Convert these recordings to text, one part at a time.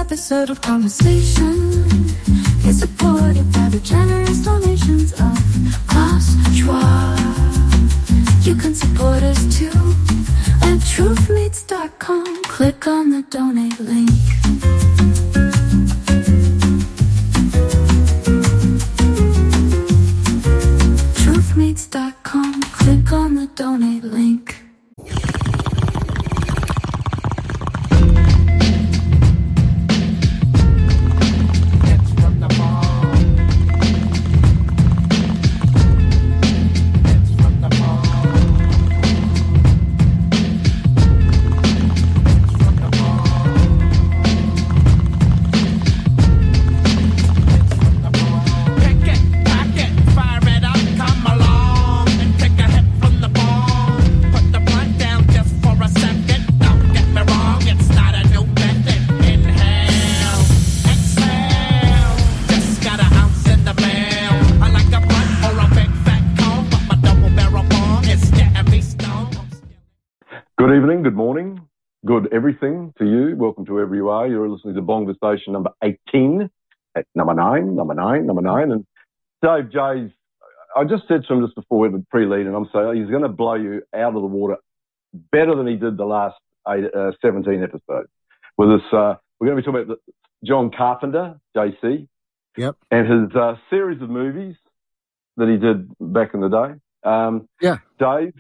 episode of Conversation is supported by the generous donations of Klaus Schwab. You can support us too at truthmeets.com. Click on the donate link. Truthmeets.com. Click on the donate link. Good evening, good morning, good everything to you. Welcome to wherever you are. You're listening to Bongversation number 18, at number 9. And Dave Jays, I just said to him just before we had the pre-lead, and I'm saying he's going to blow you out of the water better than he did the last 17 episodes. With this, we're going to be talking about John Carpenter, JC, and his series of movies that he did back in the day. Dave.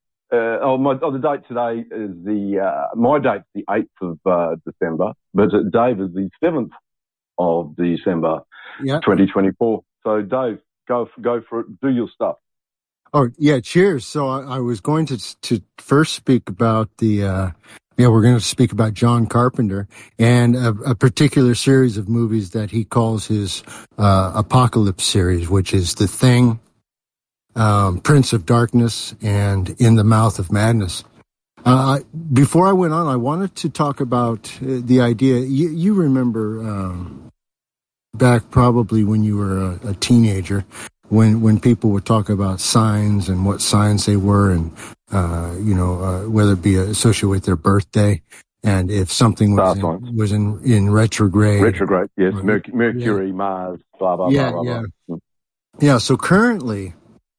The date today is my date's the 8th of December, but Dave is the 7th of December, 2024. So Dave, go for it. Do your stuff. Oh yeah, cheers. So I was going to first speak about we're going to speak about John Carpenter and a particular series of movies that he calls his Apocalypse series, which is The Thing, Prince of Darkness, and In the Mouth of Madness. Before I went on, I wanted to talk about the idea. You remember back probably when you were a teenager, when people would talk about signs and what signs they were, and whether it be associated with their birthday, and if something was in retrograde. Retrograde, yes. Mercury, Mars, blah blah blah blah. Yeah. So currently,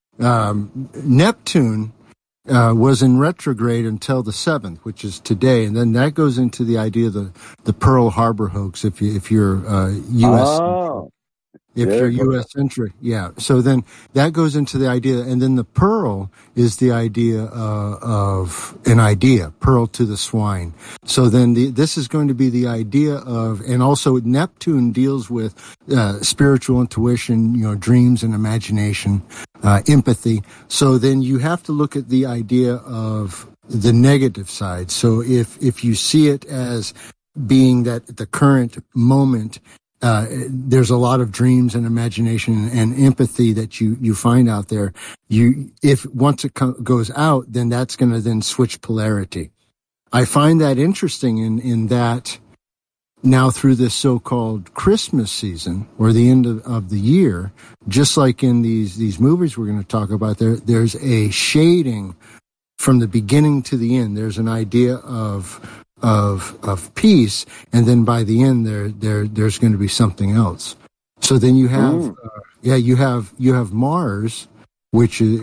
Neptune was in retrograde until the 7th, which is today, and then that goes into the idea of the Pearl Harbor hoax. If you're U.S. U.S.-centric, So then that goes into the idea, and then the pearl is the idea of an idea, pearl to the swine. So then this is going to be the idea of, and also Neptune deals with spiritual intuition, dreams and imagination, empathy. So then you have to look at the idea of the negative side. So if you see it as being that at the current moment, there's a lot of dreams and imagination and empathy that you find out there. If once it goes out, then that's going to then switch polarity. I find that interesting in that now through this so-called Christmas season or the end of the year, just like in these movies we're going to talk about, there's a shading from the beginning to the end. There's an idea of peace, and then by the end there's going to be something else. So then you have you have Mars, which is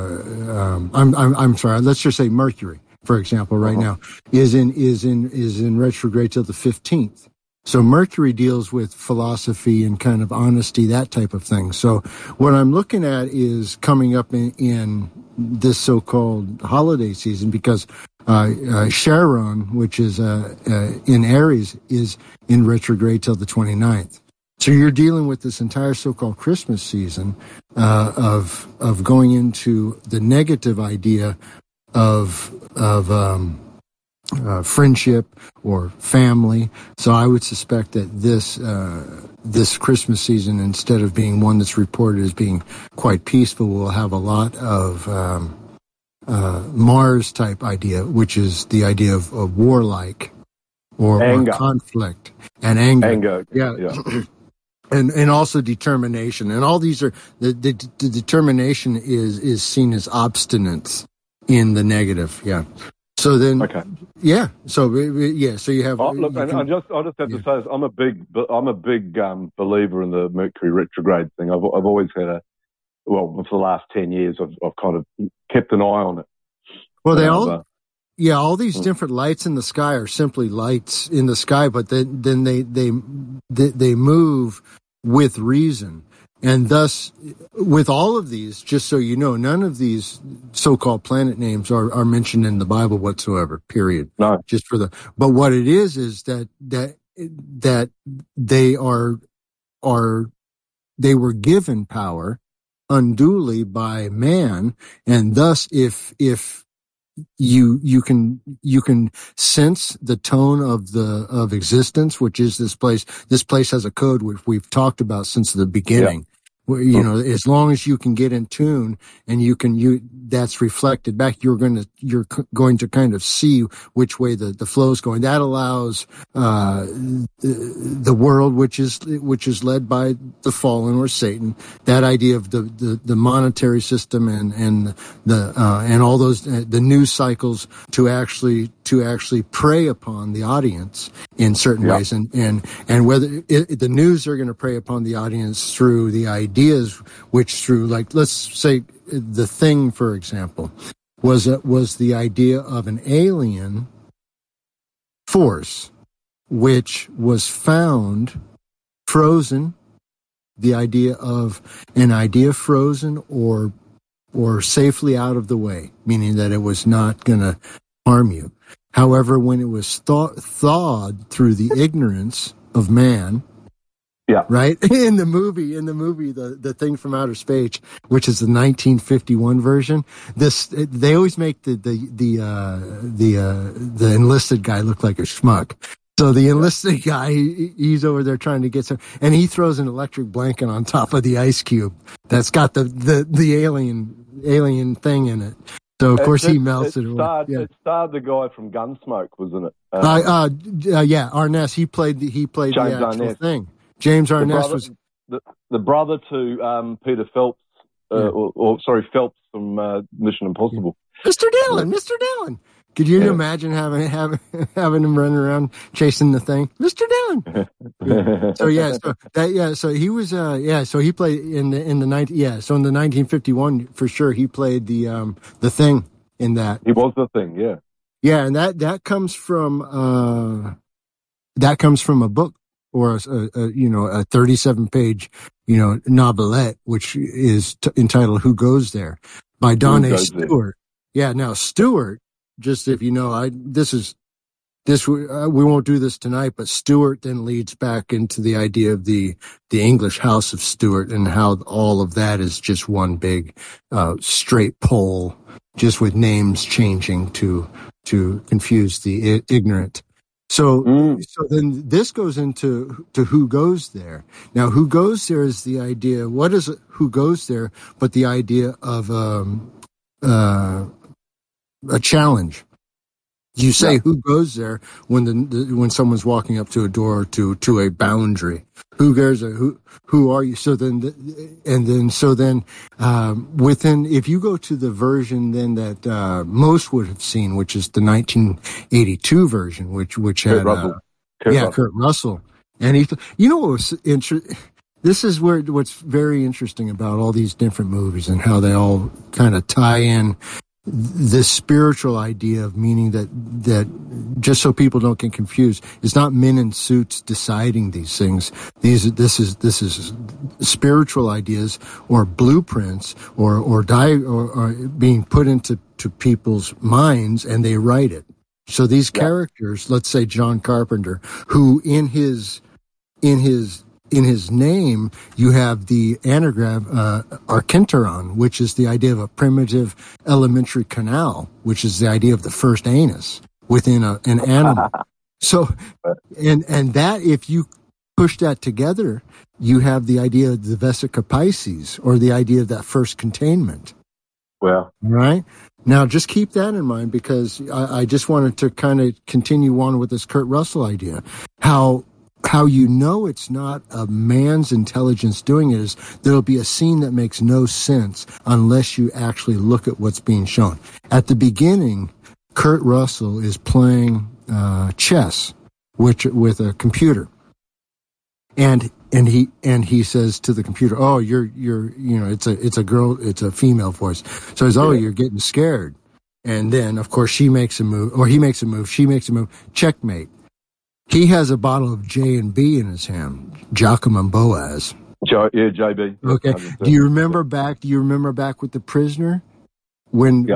I'm sorry, let's just say Mercury, for example, right now is in retrograde till the 15th. So Mercury deals with philosophy and kind of honesty, that type of thing. So what I'm looking at is coming up in this so-called holiday season, because Charon, which is in Aries, is in retrograde till the 29th. So you're dealing with this entire so-called Christmas season of going into the negative idea of friendship or family. So I would suspect that this Christmas season, instead of being one that's reported as being quite peaceful, will have a lot of Mars type idea, which is the idea of warlike or conflict and anger. And also determination. And all these are the determination is seen as obstinance in the negative. So So then, okay. Yeah. So you have. Look, I just have to say this. I'm a big believer in the Mercury retrograde thing. I've always had for the last 10 years, I've kind of kept an eye on it. Well, all these different lights in the sky are simply lights in the sky, but then they move with reason. And thus, with all of these, just so you know, none of these so-called planet names are mentioned in the Bible whatsoever, period. No. But what it is that they were given power unduly by man, and thus if you can sense the tone of existence, which is this place. This place has a code which we've talked about since the beginning. Yeah. As long as you can get in tune and that's reflected back, you're going to kind of see which way the flow is going. That allows the world, which is led by the fallen or Satan. That idea of the monetary system and all those the news cycles to actually prey upon the audience in certain ways, and whether the news are going to prey upon the audience through the ideas, which through, like, let's say The Thing, for example, was the idea of an alien force which was found frozen, the idea of an idea frozen or safely out of the way, meaning that it was not going to harm you. However, when it was thawed through the ignorance of man, right, in the movie, the Thing from Outer Space, which is the 1951 version, they always make the enlisted guy look like a schmuck. So the enlisted guy, he's over there trying to get some, and he throws an electric blanket on top of the ice cube that's got the alien thing in it. So of course he melts it away. It starred the guy from Gunsmoke, wasn't it? Arness. He played the actual Thing. James Arness was the brother to Peter Phelps, Phelps from Mission Impossible. Mr. Dillon. Could you imagine having him running around chasing the Thing, Mr. Dillon? So he was so he played in the 1951 for sure. He played the Thing in that. He was the Thing, yeah. Yeah, and that comes from a book or a 37-page novelette, which is entitled "Who Goes There" by Don A. Stewart. Yeah, now Stewart. Just if you know, we won't do this tonight, but Stewart then leads back into the idea of the English House of Stuart and how all of that is just one big straight pole, just with names changing to confuse the ignorant. So then this goes into Who Goes There. Now, Who Goes There is the idea. What is Who Goes There? But the idea of a challenge. You say who goes there when someone's walking up to a door to a boundary. Who goes there? Who are you? So then within, if you go to the version then that most would have seen, which is the 1982 version, which had Kurt Russell, and he, what was interesting. This is what's very interesting about all these different movies and how they all kind of tie in. This spiritual idea of meaning that just so people don't get confused, it's not men in suits deciding these things. This is spiritual ideas or blueprints or being put into people's minds, and they write it. So these characters, let's say John Carpenter, who in his name, you have the anagram Archenteron, which is the idea of a primitive elementary canal, which is the idea of the first anus within an animal. So, and that, if you push that together, you have the idea of the Vesica Pisces, or the idea of that first containment. Well, right? Now, just keep that in mind, because I just wanted to kind of continue on with this Kurt Russell idea. How it's not a man's intelligence doing it is there'll be a scene that makes no sense unless you actually look at what's being shown. At the beginning, Kurt Russell is playing chess with a computer, and he says to the computer, "Oh, you're it's a girl, it's a female voice." So he says, "Oh, you're getting scared," and then of course she makes a move, or he makes a move, she makes a move, checkmate. He has a bottle of J&B in his hand, Giacomo and Boaz. JB. Okay. Do you remember back with the prisoner? When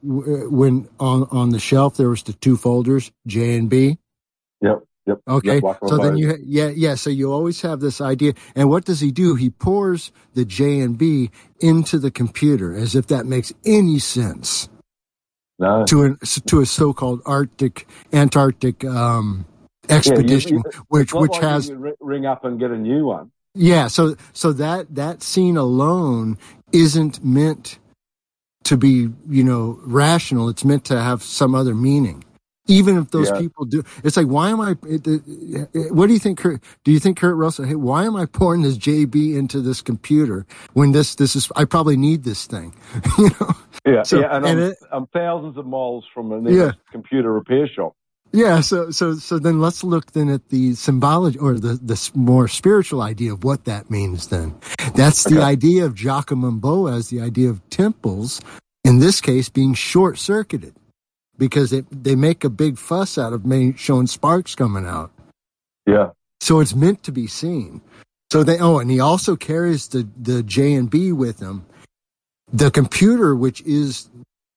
on the shelf there was the two folders, J and B. Yep. Okay. Yep, so then so you always have this idea. And what does he do? He pours the J and B into the computer, as if that makes any sense. No. To a so-called Antarctic expedition, which like has you ring up and get a new one. Yeah. So that scene alone isn't meant to be, rational. It's meant to have some other meaning. Even if those people do, it's like, why am I? What do you think? Do you think Kurt Russell? Hey, why am I pouring this JB into this computer when this is? I probably need this thing, Yeah, and I'm thousands of miles from a nearest computer repair shop. Yeah, so then let's look then at the symbology, or the more spiritual idea of what that means then. That's the idea of Giacomo and Boaz, the idea of temples, in this case, being short-circuited, because they make a big fuss out of showing sparks coming out. Yeah. So it's meant to be seen. So and he also carries the J&B with him. The computer, which is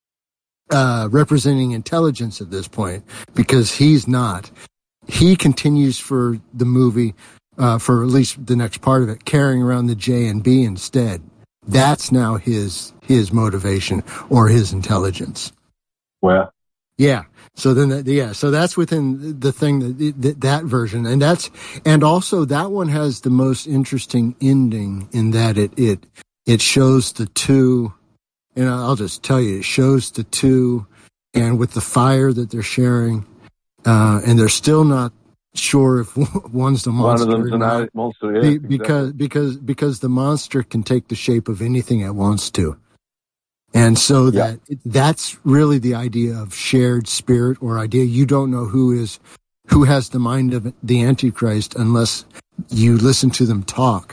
representing intelligence at this point, because he's not. He continues for the movie, for at least the next part of it, carrying around the J&B instead. That's now his motivation, or his intelligence. Well, yeah. So then, so that's within the thing that version, and also that one has the most interesting ending in that it shows the two. And I'll just tell you, it shows the two, and with the fire that they're sharing, and they're still not sure if one's the monster. One of them's an monster, yeah. Because the monster can take the shape of anything it wants to. And so that's really the idea of shared spirit, or idea. You don't know who has the mind of the Antichrist unless you listen to them talk.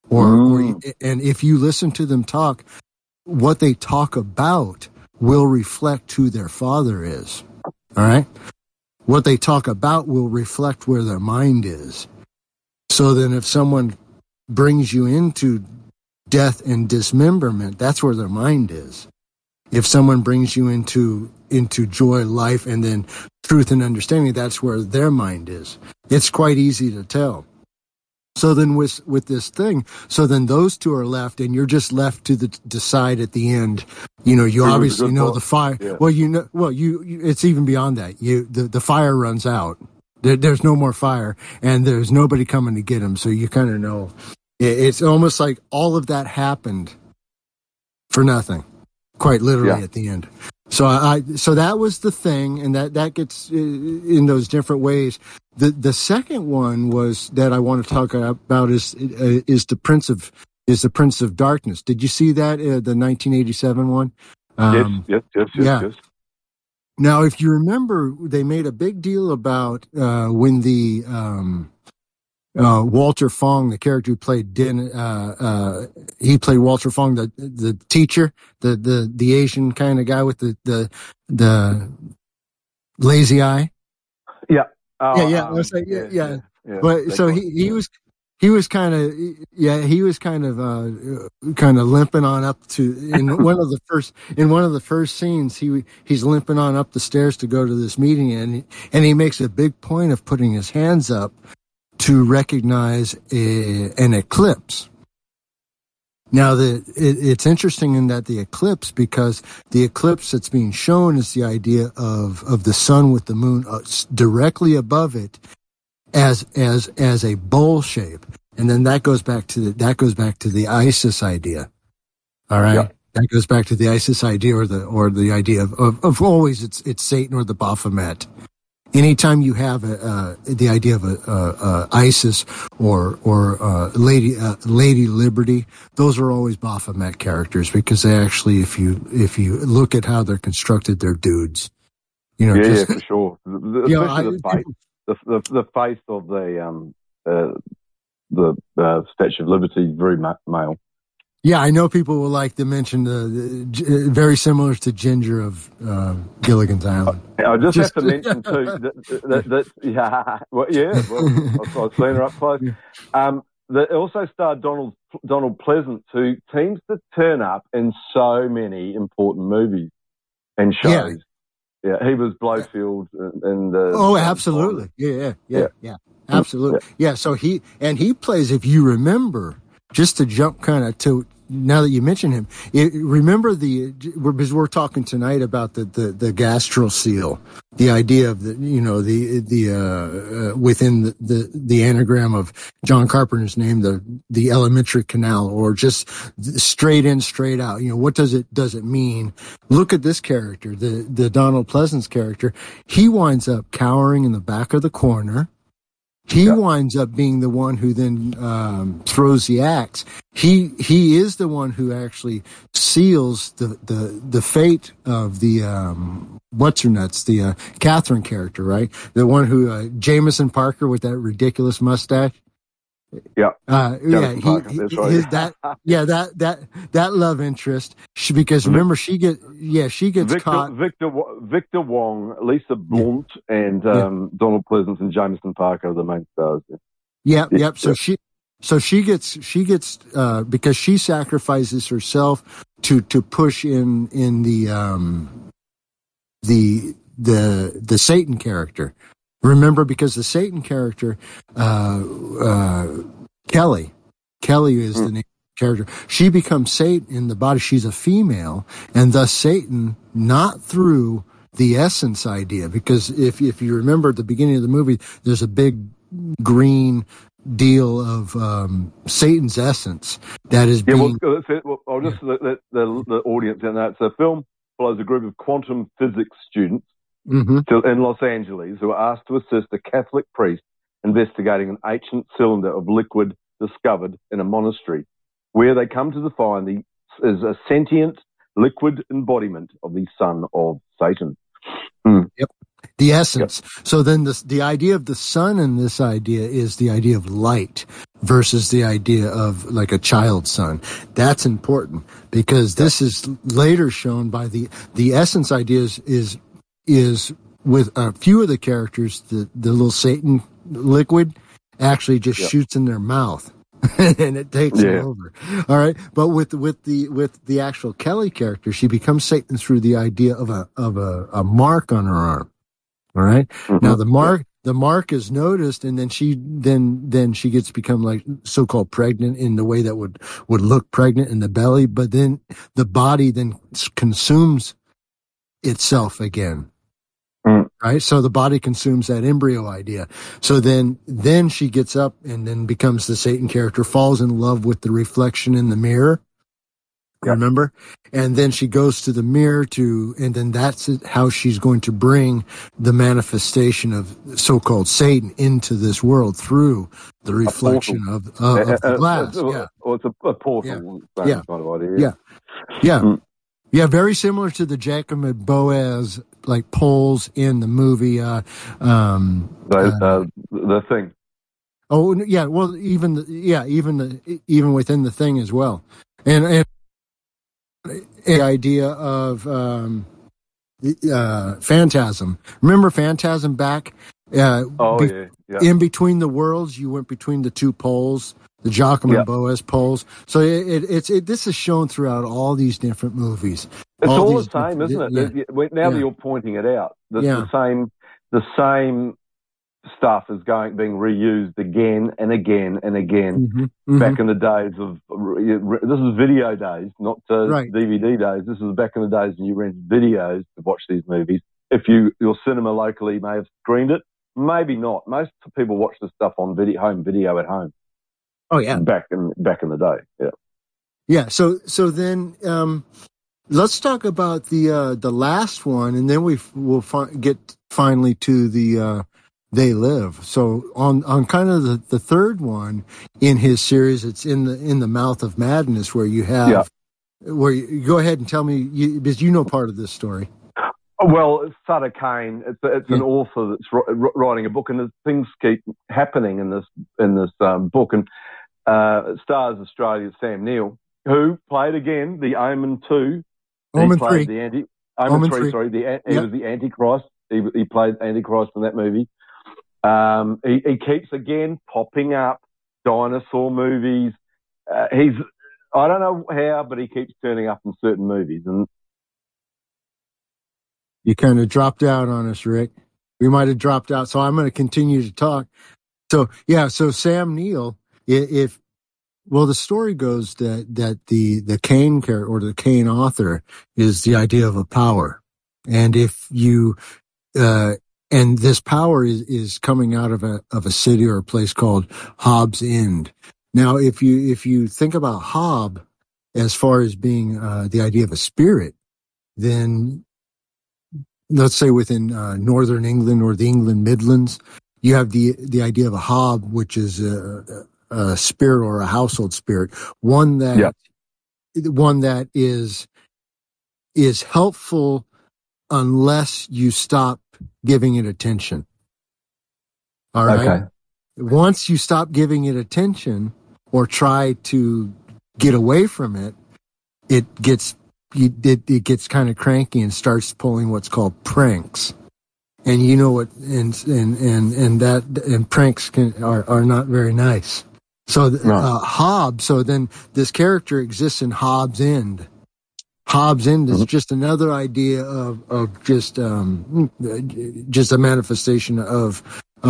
And if you listen to them talk, what they talk about will reflect who their father is. All right? What they talk about will reflect where their mind is. So then if someone brings you into death and dismemberment, that's where their mind is. If someone brings you into joy, life, and then truth and understanding, that's where their mind is. It's quite easy to tell. So then with this thing, so then those two are left, and you're just left to decide at the end. You obviously know the fire. Yeah. Well, it's even beyond that. The fire runs out. There's no more fire, and there's nobody coming to get him. So you kind of know. It's almost like all of that happened for nothing, quite literally at the end. So that was the thing, and that gets in those different ways. The second one was that I want to talk about is the Prince of Darkness. Did you see that, the 1987 one? Yes. Now, if you remember, they made a big deal about when the Walter Fong, the character who played he played Walter Fong, the teacher, the Asian kind of guy with the lazy eye. Yeah. But so he was kind of limping on up to in one of the first scenes. He's limping on up the stairs to go to this meeting, and he makes a big point of putting his hands up to recognize an eclipse. Now, it's interesting in that the eclipse, because the eclipse that's being shown is the idea of the sun with the moon directly above it as a bowl shape, and then that goes back to the Isis idea. All right, that goes back to the Isis idea, or the idea of always it's Satan or the Baphomet. Anytime you have the idea of Isis or Lady Liberty, those are always Baphomet characters, because they actually, if you look at how they're constructed, they're dudes. You know, yeah, for sure. Especially people, the face of the Statue of Liberty, very male. Yeah, I know people will like to mention the very similar to Ginger of Gilligan's Island. I just have to mention too that yeah, well, I've seen her up close. That also starred Donald Pleasence, who seems to turn up in so many important movies and shows. Yeah, he was Blofeld and absolutely. Yeah. Absolutely. Yeah, so he plays, if you remember, just to jump kind of to now that you mention him, remember because we're talking tonight about the gastral seal, the idea of within the anagram of John Carpenter's name, the alimentary canal, or just straight in, straight out. You know, what does it mean? Look at this character, the Donald Pleasence character. He winds up cowering in the back of the corner. He winds up being the one who then throws the axe. He is the one who actually seals the fate of the what's her nuts, the Catherine character, right? The one who Jameson Parker with that ridiculous mustache. Yeah, Parker, that's right. That love interest, because remember she gets caught. Victor Wong, Lisa Blount, and Donald Pleasence and Jameson Parker are the main stars. So she gets because she sacrifices herself to push in the Satan character. Remember, because the Satan character, Kelly is the name of the character. She becomes Satan in the body. She's a female, and thus Satan, not through the essence idea. Because if you remember at the beginning of the movie, there's a big green deal of Satan's essence that is being. I'll just let the audience know. It's a film follows a group of quantum physics students. In Los Angeles, who are asked to assist a Catholic priest investigating an ancient cylinder of liquid discovered in a monastery, where they come to find is a sentient liquid embodiment of the son of Satan. Yep, the essence. So then the idea of the son in this idea is the idea of light versus the idea of like a child son. That's important, because this is later shown by the essence ideas is with a few of the characters, the little Satan liquid actually just shoots in their mouth and it takes them over. All right. But with the actual Kelly character, she becomes Satan through the idea of a mark on her arm. All right. Now the mark is noticed, and then she gets become like so-called pregnant in the way that would look pregnant in the belly, but then the body then consumes itself again. Right, so the body consumes that embryo idea. So then she gets up and then becomes the Satan character, falls in love with the reflection in the mirror. Remember, and then she goes to the mirror and then that's how she's going to bring the manifestation of so-called Satan into this world through the reflection of the glass. It's a portal. Yeah, very similar to the Jacob and Boaz like poles in the movie. The Thing. Oh yeah, well even within the Thing as well, and the idea of Phantasm. Remember Phantasm back? In between the worlds, you went between the two poles. The Joachim and Boaz poles. So this is shown throughout all these different movies. It's all the same, isn't it? Now that you're pointing it out, the same stuff is being reused again and again and again. Back in the days of this is video days, not DVD days. This is back in the days when you rented videos to watch these movies. If your cinema locally may have screened it, maybe not. Most people watch this stuff on home video at home. Oh yeah, back in the day, yeah. So then let's talk about the last one, and then we'll get finally to the They Live. So on kind of the third one in his series, it's in the Mouth of Madness, where you have where you go ahead and tell me because you know part of this story. Well, Sutter Kane, it's an author that's writing a book, and things keep happening in this book, and it stars Australia's Sam Neill, who played again the Omen 2. Omen 3. Omen 3, sorry. He was the Antichrist. He played Antichrist in that movie. He keeps again popping up dinosaur movies. I don't know how, but he keeps turning up in certain movies. And you kind of dropped out on us, Rick. We might have dropped out, so I'm going to continue to talk. So Sam Neill, the story goes that the Kane character or the Kane author is the idea of a power, and if you and this power is coming out of a city or a place called Hobbs End. Now, if you think about Hob as far as being the idea of a spirit, then let's say within northern England or the England Midlands, you have the idea of a Hob, which is a spirit or a household spirit, one that is helpful unless you stop giving it attention. All right. Okay. Once you stop giving it attention or try to get away from it, it gets kind of cranky and starts pulling what's called pranks. And you know what, and pranks are not very nice. So Hobbs. So then this character exists in Hobbs End. Hobbs End is just another idea of just a manifestation of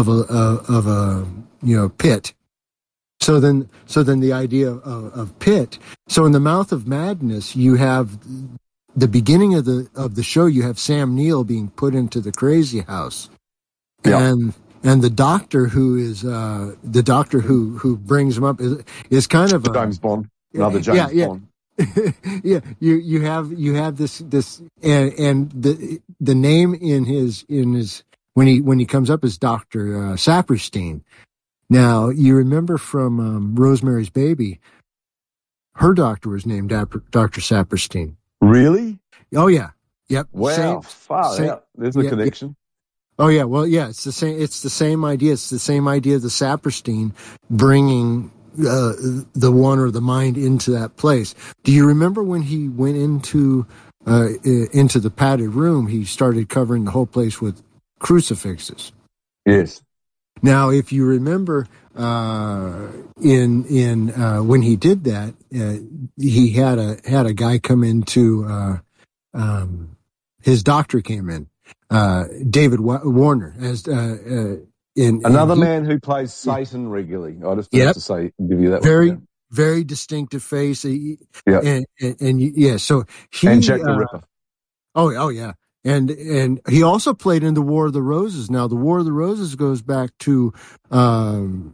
a pit. So then the idea of pit. So in the Mouth of Madness, you have the beginning of the show. You have Sam Neill being put into the crazy house, and the doctor who brings him up is kind of James Bond, another James Bond. Yeah, you have this and the name in his when he comes up is Dr. Saperstein. Now you remember from Rosemary's Baby, her doctor was named Dr. Saperstein. Really? Oh yeah, yep. Wow, there's a connection. Yeah. Oh yeah, well yeah, it's the same. It's the same idea. It's the same idea of the Saperstein bringing the one or the mind into that place. Do you remember when he went into the padded room? He started covering the whole place with crucifixes. Yes. Now, if you remember, in when he did that, he had a guy come into his doctor came in, David Warner as. Another man who plays Satan regularly. I just have to say, give you that very distinctive face. So he and Jack the Ripper. Oh yeah, and he also played in the War of the Roses. Now, the War of the Roses goes back to the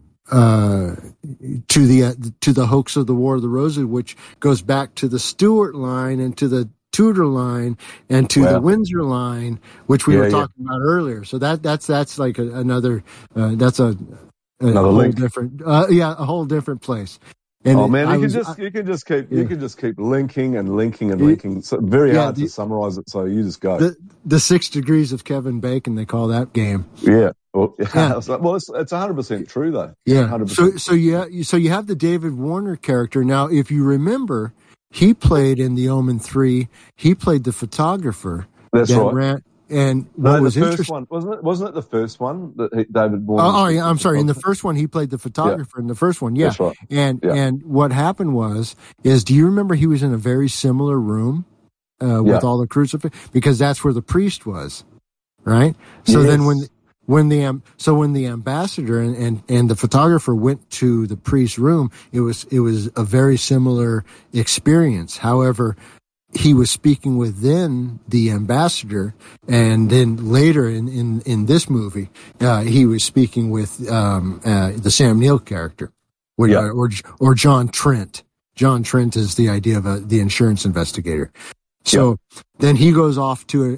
hoax of the War of the Roses, which goes back to the Stuart line and to the Tudor line and to the Windsor line, which we were talking about earlier. So that's like another another whole link. Different a whole different place. And you can just keep linking and linking and linking. So very hard to summarize it. So you just go. The 6 degrees of Kevin Bacon, they call that game. Yeah. Well, it's 100% true though. Yeah. 100%. So you have the David Warner character. Now, if you remember, he played in The Omen 3. He played the photographer. That's right. And what was interesting? Wasn't it the first one that David Warner? Oh yeah, I'm sorry. In the first one, he played the photographer. In the first one, That's right. And what happened is, do you remember he was in a very similar room with all the crucifix, because that's where the priest was, right? So then when the ambassador and the photographer went to the priest's room, it was a very similar experience. However, he was speaking with then the ambassador, and then later in this movie, he was speaking with the Sam Neill character, or John Trent. John Trent is the idea of the insurance investigator. So then he goes off to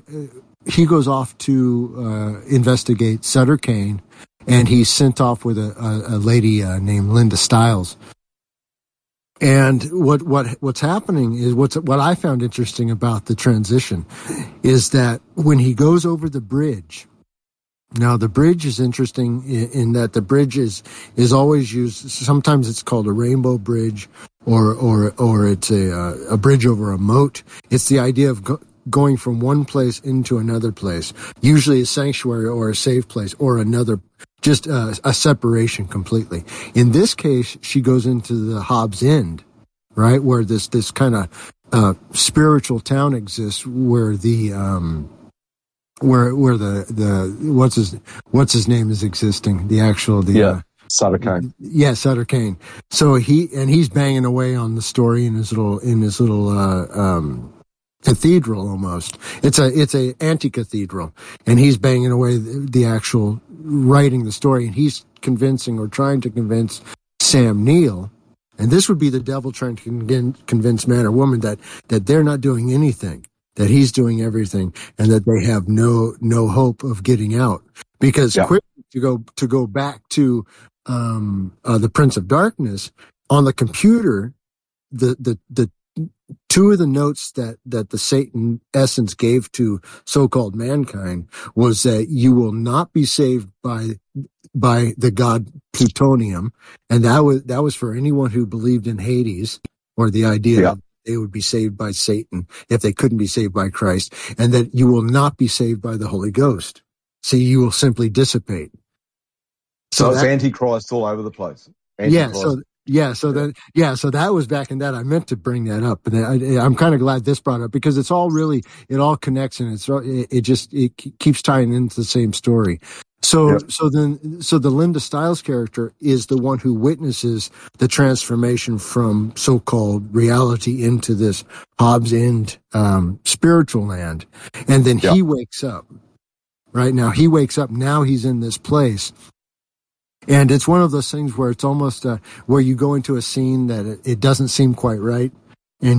investigate Sutter Kane, and he's sent off with a lady named Linda Stiles. And what's happening is what I found interesting about the transition is that when he goes over the bridge. Now, the bridge is interesting in that the bridge is always used. Sometimes it's called a rainbow bridge, or it's a bridge over a moat. It's the idea of going from one place into another place, usually a sanctuary or a safe place, or another, just a separation completely. In this case, she goes into the Hobbs End, right, where this kind of spiritual town exists, where the where the what's his name is existing, Sutter Kane. Yeah, Sutter Kane. So he's banging away on the story in his little cathedral almost. It's a anti-cathedral, and he's banging away the actual writing the story, and he's convincing or trying to convince Sam Neill, and this would be the devil trying to convince man or woman that they're not doing anything, that he's doing everything, and that they have no hope of getting out. Because quickly to go back to the Prince of Darkness, on the computer, the two of the notes that the Satan essence gave to so-called mankind was that you will not be saved by the god plutonium, and that was for anyone who believed in Hades, or the idea that they would be saved by Satan if they couldn't be saved by Christ, and that you will not be saved by the Holy Ghost. So you will simply dissipate. So it's Antichrist all over the place. Antichrist. So that was back in that. I meant to bring that up, and I'm kind of glad this brought up, because it all connects, and it keeps tying into the same story. So the Linda Stiles character is the one who witnesses the transformation from so-called reality into this Hobbs End spiritual land, and then he wakes up. Right now, he wakes up. Now he's in this place. And it's one of those things where it's almost where you go into a scene that it doesn't seem quite right, and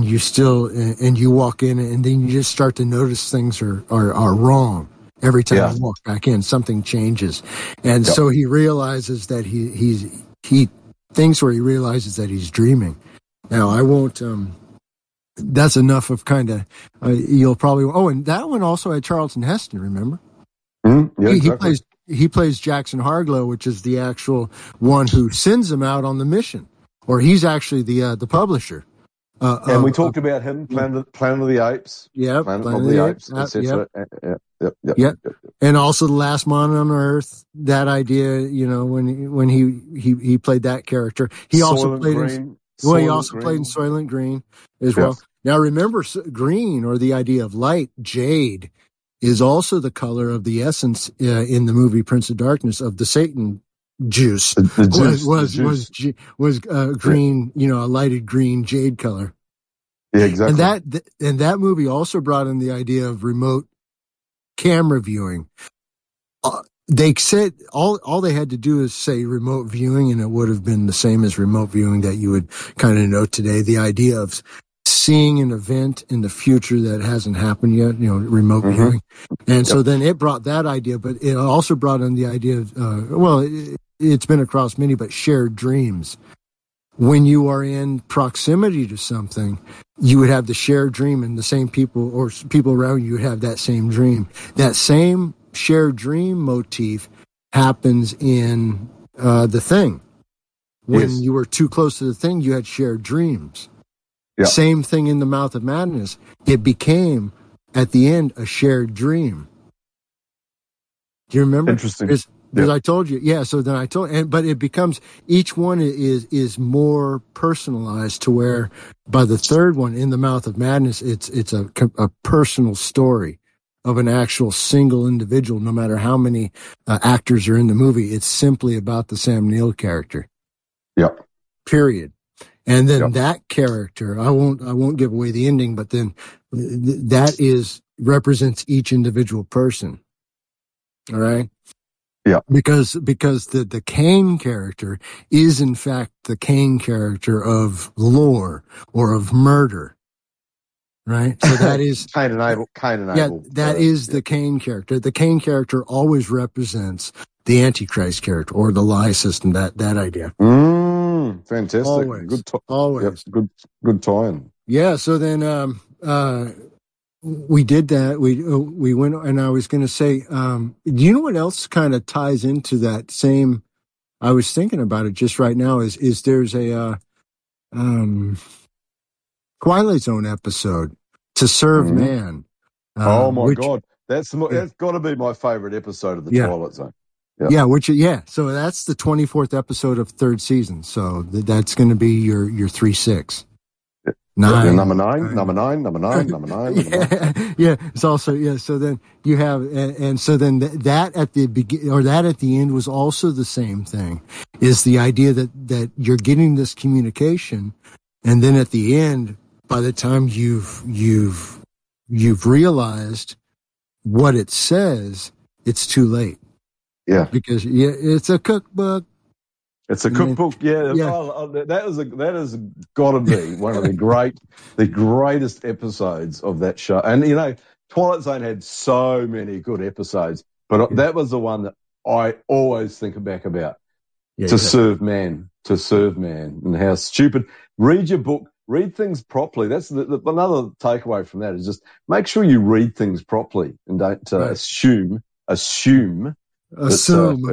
you walk in, and then you just start to notice things are wrong. Every time you walk back in, something changes, and so he realizes that he thinks, where he realizes that he's dreaming. Now, I won't. That's enough of kind of. You'll probably. Oh, and that one also had Charlton Heston. Remember? Mm-hmm. Yeah, exactly. He plays Jackson Harglow, which is the actual one who sends him out on the mission, or he's actually the publisher. And we talked about him, Planet of the Apes. Yeah, Planet of the Apes, etc. Yep. And also The Last Man on Earth. That idea, when he played that character, he also played in Soylent Green as well. Now remember, green, or the idea of light, jade, is also the color of the essence in the movie Prince of Darkness of the Satan juice. Was green, a lighted green jade color. Yeah, exactly. And that movie also brought in the idea of remote camera viewing. They said all they had to do is say remote viewing, and it would have been the same as remote viewing that you would kind of know today. The idea of seeing an event in the future that hasn't happened yet, remote viewing. And so then it brought that idea, but it also brought in the idea of, it's been across many, but shared dreams. When you are in proximity to something, you would have the shared dream, and the same people or people around you would have that same dream. That same shared dream motif happens in The Thing. When you were too close to the Thing, you had shared dreams. Yeah. Same thing in The Mouth of Madness. It became, at the end, a shared dream. Do you remember? Interesting. Because I told you, so then I told, but it becomes, each one is more personalized, to where by the third one, in The Mouth of Madness, it's a personal story of an actual single individual. No matter how many actors are in the movie, it's simply about the Sam Neill character. Yep. Period. And then that character, I won't give away the ending, but then that represents each individual person. All right. Yeah. Because the Cain character is in fact the Cain character of lore or of murder. Right. So that is Cain and Abel. Yeah, that is the Cain character. The Cain character always represents the Antichrist character, or the lie system, that idea. Fantastic. Always. Always. Yep, good tie-in. Yeah. So then we did that. We went, and I was going to say, do you know what else kind of ties into that same? I was thinking about it just right now. Is there's a Twilight Zone episode, To Serve Man. Oh my God, that's got to be my favorite episode of the Twilight Zone. Yeah. So that's the 24th episode of third season. So that's going to be your 3-6. Number nine. Yeah. It's also, so then you have, and so then that at the begin, or that at the end was also the same thing, is the idea that you're getting this communication, and then at the end, by the time you've realized what it says, it's too late. Yeah. Because it's a cookbook. It's a cookbook, yeah. That has got to be one of the greatest episodes of that show. And Twilight Zone had so many good episodes, but that was the one that I always think back about. To serve man, and how stupid. Read your book, read things properly. That's another takeaway from that is just make sure you read things properly and don't assume. Because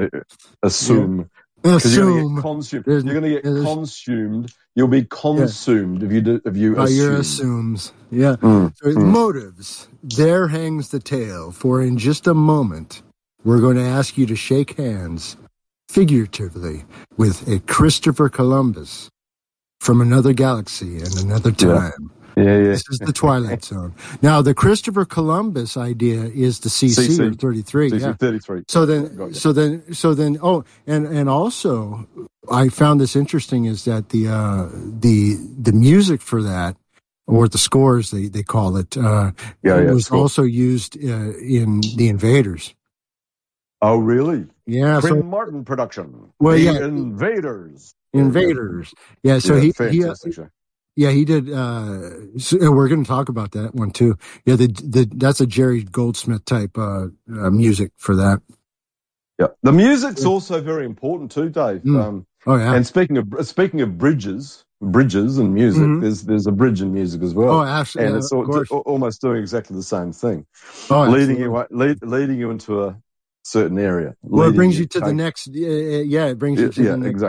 you're going to get consumed. You're going to get consumed. You'll be consumed if you assume. Your assumes. Yeah. Motives. There hangs the tale. For in just a moment, we're going to ask you to shake hands, figuratively, with a Christopher Columbus from another galaxy and another time. Yeah. This is the Twilight Zone. Now, the Christopher Columbus idea is the CC or 33. CC 33. So then. Oh, and also, I found this interesting is that the music for that, or the scores they call it, was also used in The Invaders. Oh, really? Yeah. Quinn Martin production. Well, Invaders. Yeah. So he he did. So we're going to talk about that one too. Yeah, that's a Jerry Goldsmith type music for that. Yeah, the music's also very important too, Dave. And speaking of bridges and music, there's a bridge in music as well. Oh, absolutely. And it's almost doing exactly the same thing, leading you into a certain area. Well, it brings you to the next. It brings you to the next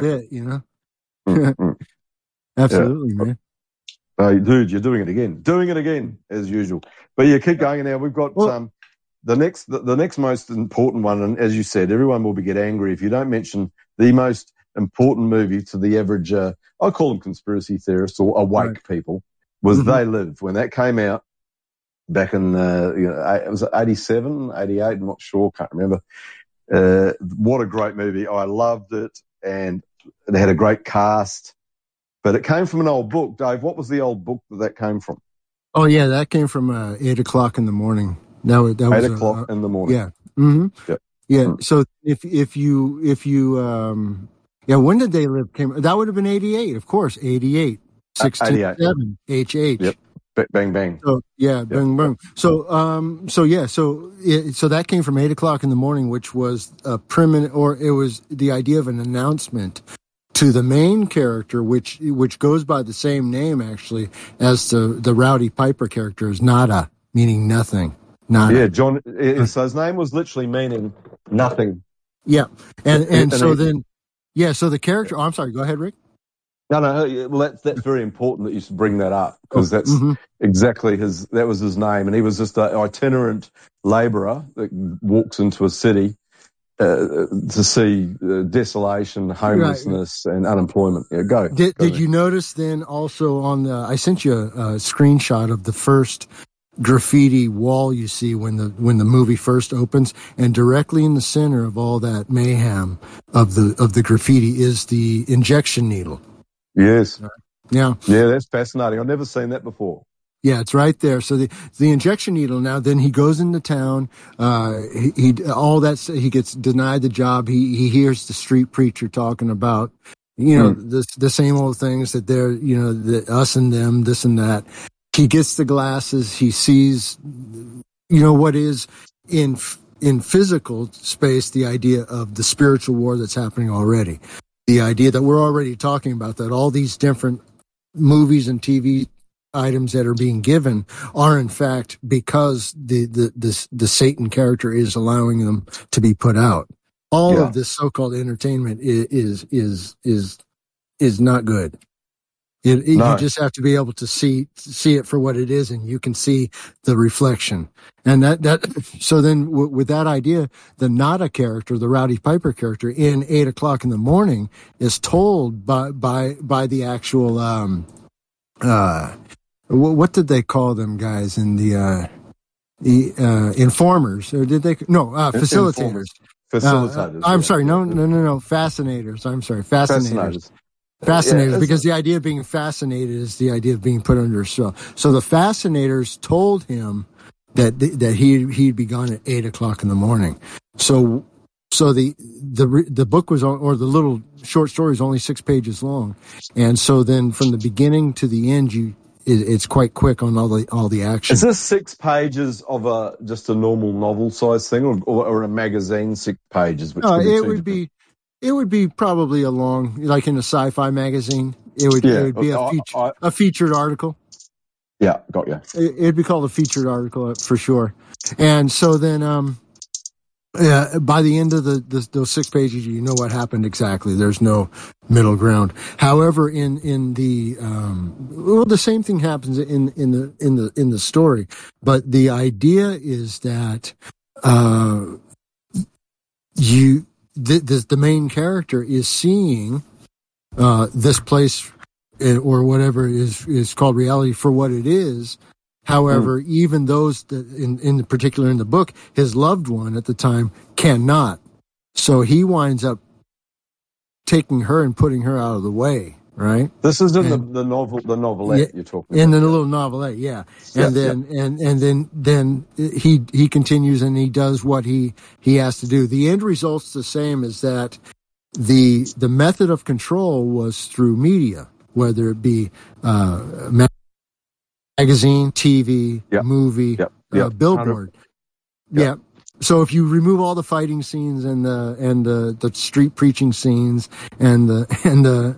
bit. Absolutely, man. Dude, you're doing it again as usual. But keep going now. We've got the next most important one, and as you said, everyone will get angry if you don't mention the most important movie to the average. I call them conspiracy theorists or awake people. Was They Live when that came out back in it was 87, 88. I'm not sure, can't remember. What a great movie! I loved it, and it had a great cast. But it came from an old book, Dave. What was the old book that came from? Oh yeah, that came from 8 o'clock in the morning. That was 8 o'clock in the morning. Yeah. Mm-hmm. Yep. Yeah. So if you when did They Live came? That would have been 88, of course. 88, 67, HH. Yep. Bang bang. So bang bang. So that came from 8 o'clock in the morning, which was a it was the idea of an announcement to the main character, which goes by the same name actually as the Rowdy Piper character, is Nada, meaning nothing. Nada. Yeah, John. So his name was literally meaning nothing. Yeah, and so the character. Oh, I'm sorry. Go ahead, Rick. No. Well, that's very important that you should bring that up because that's exactly that was his name, and he was just an itinerant labourer that walks into a city. To see desolation, homelessness, and unemployment. Yeah, go. Did you notice then also I sent you a screenshot of the first graffiti wall you see when the movie first opens, and directly in the center of all that mayhem of the graffiti is the injection needle. Yes. Yeah, that's fascinating. I've never seen that before. Yeah, it's right there. So the injection needle. Now, then he goes into town. He gets denied the job. He hears the street preacher talking about, the same old things that they're, the us and them, this and that. He gets the glasses. He sees, what is in physical space the idea of the spiritual war that's happening already. the idea that we're already talking about, that all these different movies and TV items that are being given are in fact because the Satan character is allowing them to be put out. All of this so-called entertainment is not good. You just have to be able to see it for what it is, and you can see the reflection. And so then with that idea, the Nada character, the Rowdy Piper character, in 8 o'clock in the morning, is told by the actual what did they call them guys in the informers, or did they facilitators? Facilitators. I'm sorry, no, fascinators. I'm sorry, fascinators. Fascinators, because the idea of being fascinated is the idea of being put under a spell. So the fascinators told him that he'd be gone at 8 o'clock in the morning. So the book was or the little short story is only 6 pages long, and so then from the beginning to the end, it's quite quick on all the action. Is this 6 pages of just a normal novel size thing, or a magazine 6 pages? Which It would be probably a long, like in a sci-fi magazine. It would be a featured article. Yeah, got you. It'd be called a featured article for sure. And so then, by the end of those 6 pages, you know what happened exactly. There's no middle ground. However, in the the same thing happens in the story, but the idea is that the main character is seeing this place or whatever is called reality for what it is. However, even those that in particular in the book, his loved one at the time cannot. So he winds up taking her and putting her out of the way. Right. This is in the novelette you're talking about. In the little novelette, yeah. And then he continues and he does what he has to do. The end result's the same, is that the method of control was through media, whether it be magazine, TV, movie, billboard. Yeah. So if you remove all the fighting scenes and the street preaching scenes and the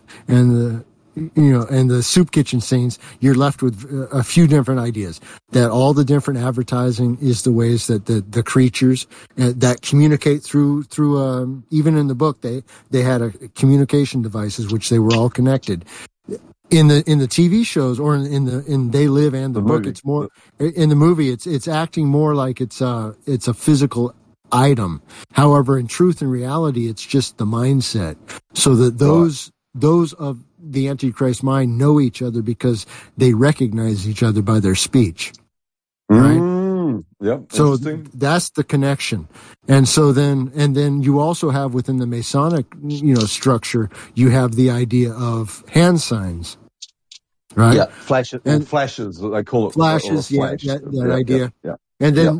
soup kitchen scenes, you're left with a few different ideas. That all the different advertising is the ways that the creatures that communicate through even in the book they had a communication devices which they were all connected. In the TV shows or in They Live and the book, it's more in the movie. It's acting more like it's a physical item. However, in truth and reality, it's just the mindset. So that those of the Antichrist mind know each other because they recognize each other by their speech. Right. Yep. So that's the connection. And so then you also have within the Masonic, structure, you have the idea of hand signs. Right. Yeah. Flashes. They call it flashes. Flash. That idea. Yeah. And then,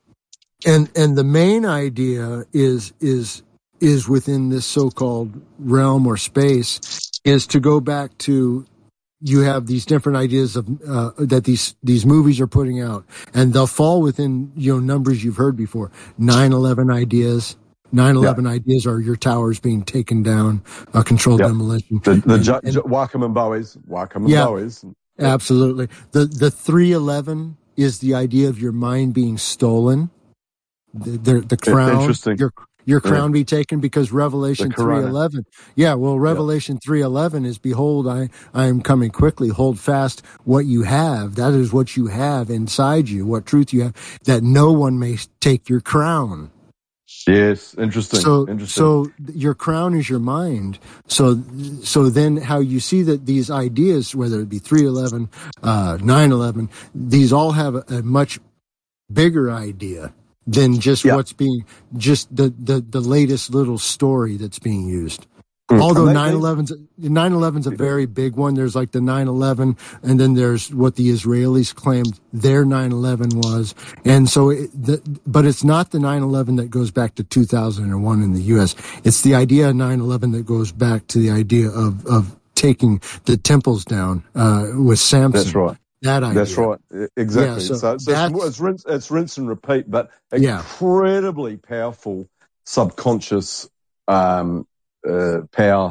and the main idea is within this so-called realm or space is to go back to, you have these different ideas of that these movies are putting out, and they'll fall within numbers you've heard before. 9/11 ideas. 9/11 ideas are your towers being taken down, controlled demolition. The Wacom and Bowies. Bowies. Absolutely. The 3/11 is the idea of your mind being stolen. The crown. Interesting. Your crown be taken, because Revelation 3:11. Yeah, well, Revelation 3:11 is, behold, I am coming quickly. Hold fast what you have. That is what you have inside you, what truth you have, that no one may take your crown. Yes, interesting. So your crown is your mind. So then how you see that these ideas, whether it be 3/11, 9/11, these all have a much bigger idea than just what's being, just the latest little story that's being used. Although 9/11's a very big one. There's like the 9/11, and then there's what the Israelis claimed their 9/11 was. And so, but it's not the 9/11 that goes back to 2001 in the U.S. It's the idea of 9/11 that goes back to the idea of taking the temples down with Samson. That's right. That idea. That's right. Exactly. Yeah, so it's rinse and repeat, but incredibly powerful subconscious power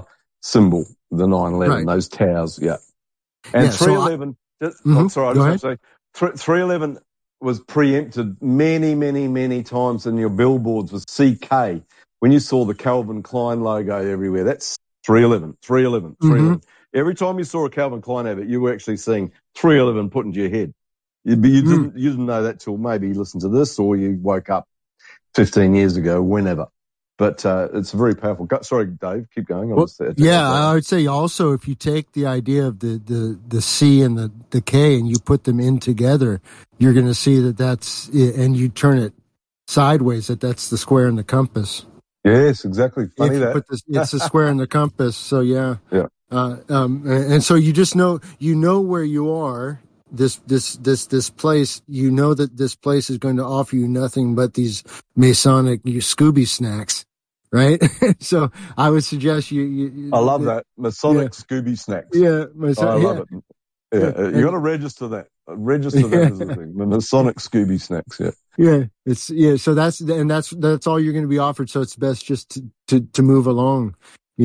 symbol, the 9/11, Right. those towers, yeah. And 311, I'm sorry, I just have to say, 311 was preempted many, many, many times in your billboards with CK. When you saw the Calvin Klein logo everywhere, that's 311, 311, 311. Every time you saw a Calvin Klein advert, you were actually seeing 311 put into your head. You didn't know that till maybe you listened to this or you woke up 15 years ago, whenever. But it's very powerful. Sorry, Dave, keep going. I would say also if you take the idea of the C and the K and you put them in together, you're going to see that's, and you turn it sideways, that's the square and the compass. Yes, exactly. Funny that. It's the square and the compass. So yeah. Yeah. And so you just know where you are. This place, you know that this place is going to offer you nothing but these Masonic Scooby snacks, right? So I would suggest you I love that Masonic Scooby snacks. Yeah, I love it. Yeah, you got to register that. Register that as a thing. The Masonic Scooby snacks. Yeah. Yeah. So that's all you're going to be offered. So it's best just to move along,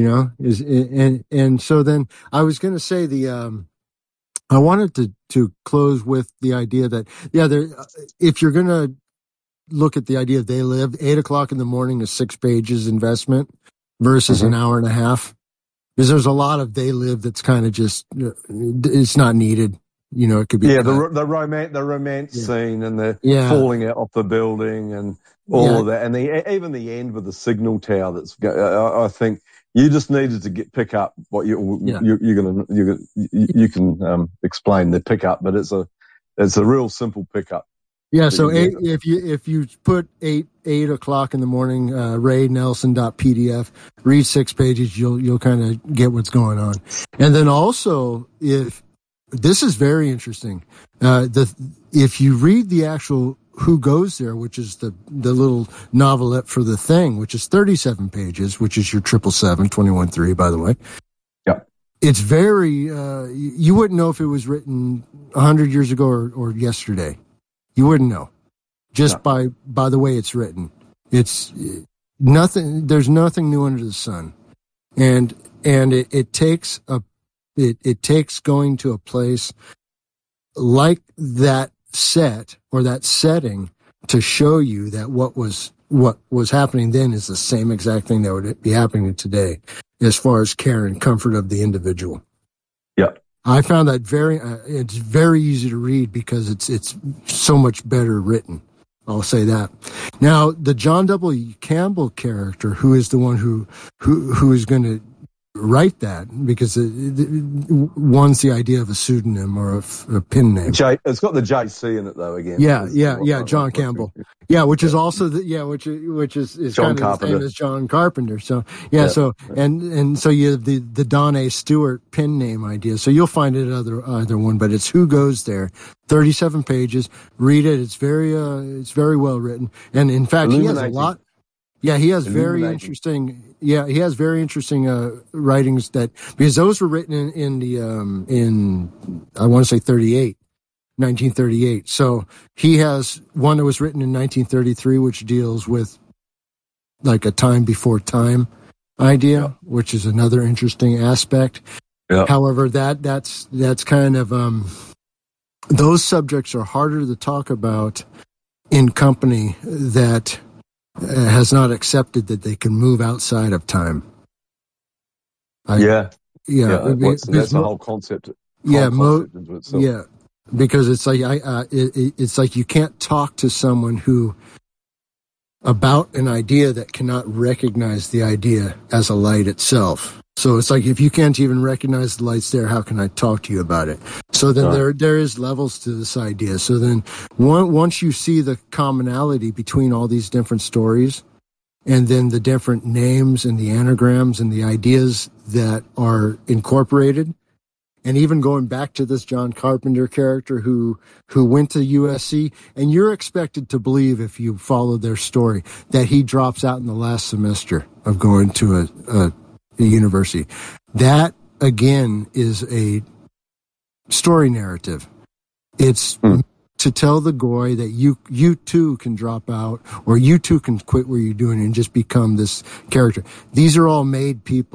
and so then I was going to say I wanted to close with the idea that, if you're going to look at the idea of They Live, 8:00 in the morning is 6 pages investment versus an hour and a half. Because there's a lot of They Live that's kind of just, it's not needed. It could be. Yeah, the romance scene and the falling out off the building and all of that. And even the end with the signal tower I think you just needed to pick up what you can explain the pickup, but it's a real simple pickup. Yeah. So if you put 8:00 in the morning, raynelson.pdf, read 6 pages, you'll kind of get what's going on. And then also this is very interesting. If you read the actual Who Goes There, which is the little novelette for The Thing, which is 37 pages, which is your 777, 21.3, by the way. Yeah. It's very, you wouldn't know if it was written 100 years ago or yesterday. You wouldn't know just by the way it's written. It's nothing, there's nothing new under the sun. And it takes it takes going to a place like that set or that setting to show you that what was happening then is the same exact thing that would be happening today as far as care and comfort of the individual. Yeah. I found that it's very easy to read because it's so much better written. I'll say that. Now, the John W. Campbell character, who is the one who is going to write that, because one's the idea of a pseudonym or a pen name. It's got the JC in it though. Again, John Campbell. Which is also which is John kind of Carpenter. the same as John Carpenter. So so so you have the Don A. Stewart pen name idea. So you'll find it either one, but it's Who Goes There. 37 pages. Read it. It's very well written, and in fact, he has a lot. Yeah, he has very interesting. Yeah, he has very interesting writings because those were written in I want to say 1938. So he has one that was written in 1933, which deals with like a time before time idea, which is another interesting aspect. Yeah. However, that's kind of those subjects are harder to talk about in company that has not accepted that they can move outside of time. That's the whole concept. Because it's like it's like you can't talk to someone who about an idea that cannot recognize the idea as a light itself. So it's like if you can't even recognize the light's there, how can I talk to you about it? So then there is levels to this idea. So then once you see the commonality between all these different stories, and then the different names and the anagrams and the ideas that are incorporated, and even going back to this John Carpenter character who went to USC, and you're expected to believe, if you follow their story, that he drops out in the last semester of going to a university. That, again, is a story narrative. It's to tell the goy that you too can drop out, or you too can quit what you're doing and just become this character. These are all made people.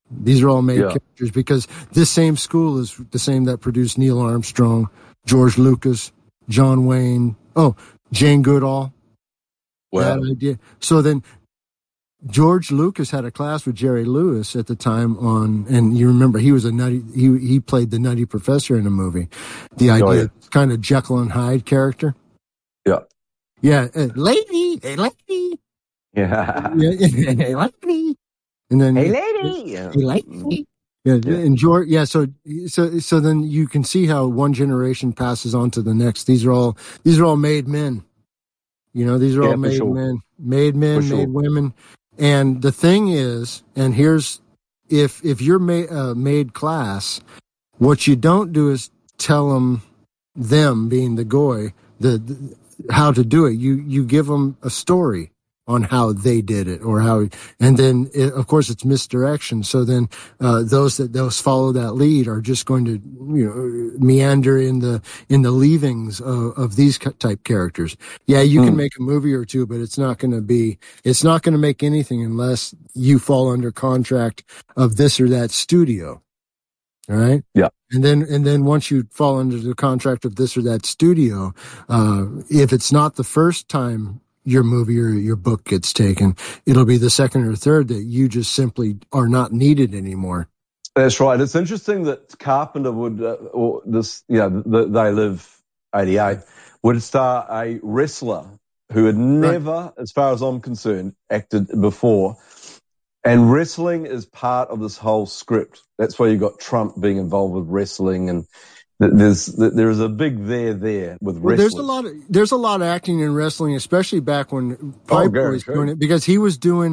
These are all made characters because this same school is the same that produced Neil Armstrong, George Lucas, John Wayne, Jane Goodall. Wow. That idea. So then George Lucas had a class with Jerry Lewis at the time and you remember he was he played the nutty professor in a movie. The idea, kind of Jekyll and Hyde character. Yeah. Yeah. Lady. Hey, lady. Yeah. Hey, lady. And then, hey, lady. Hey, lady. Yeah. And George, so then you can see how one generation passes on to the next. These are all made men. These are all made men, made women. And the thing is, and here's, if you're made class, what you don't do is tell them being the goy, how to do it. You give them a story on how they did it and then of course it's misdirection. So then, those follow that lead are just going to, meander in the leavings of these type characters. Yeah, you can make a movie or two, but it's not going to make anything unless you fall under contract of this or that studio. All right. Yeah. And then once you fall under the contract of this or that studio, if it's not the first time your movie or your book gets taken, it'll be the second or third that you just simply are not needed anymore. That's right. It's interesting that Carpenter would, They Live 88, would star a wrestler who had never, as far as I'm concerned, acted before. And wrestling is part of this whole script. That's why you got Trump being involved with wrestling, and there is a big there with wrestling. There's a lot of acting in wrestling, especially back when Piper was doing it, because they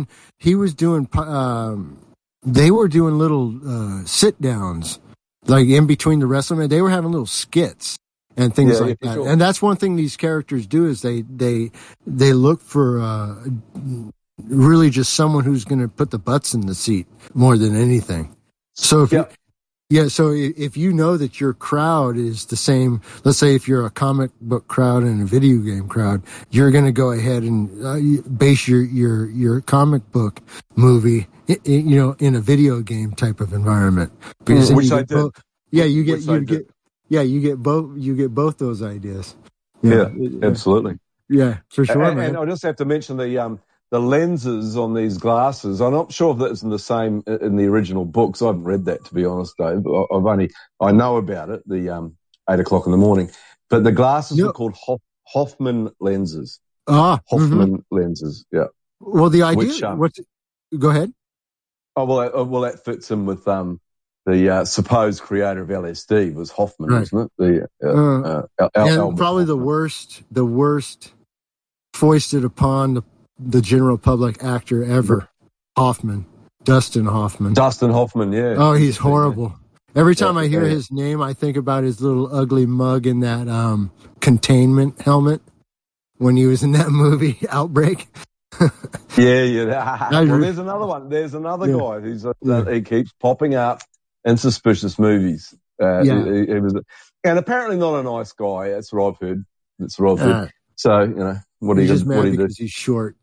were doing little sit downs, like in between the wrestling. They were having little skits and things like that. Sure. And that's one thing these characters do is they look for really just someone who's going to put the butts in the seat more than anything. So if you know that your crowd is the same, let's say if you're a comic book crowd and a video game crowd, you're going to go ahead and base your comic book movie, in a video game type of environment. Because which I did. You get both those ideas. Yeah, absolutely. Yeah, for sure, man. And I just have to mention the lenses on these glasses. I'm not sure if that's in the same in the original books. I haven't read that, to be honest, Dave. I know about it. The 8 o'clock in the morning, but the glasses are called Hoffman lenses. Hoffman lenses. Yeah. Well, the idea. Go ahead. Oh well, that fits in with the supposed creator of LSD was Hoffman, wasn't it? And probably Hoffman. the worst foisted upon the general public actor ever, Dustin Hoffman. Yeah. Oh, he's horrible. Every time I hear his name, I think about his little ugly mug in that containment helmet when he was in that movie Outbreak. Yeah. Well, there's another one. There's another guy who's he keeps popping up in suspicious movies. He was, and apparently not a nice guy. That's what I've heard. So what do you just mad because he's short.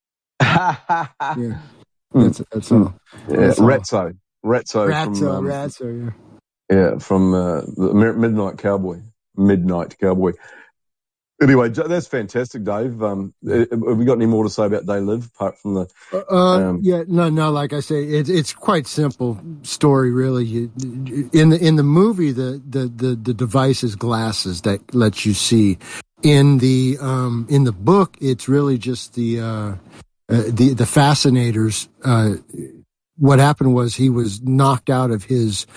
That's all. Yeah, Ratso from from the Midnight Cowboy. Anyway, that's fantastic, Dave. Have we got any more to say about They Live apart from the? No. Like I say, it's quite simple story, really. In the movie, the device is glasses that lets you see. In the book, it's really just the fascinators. What happened was he was knocked out of his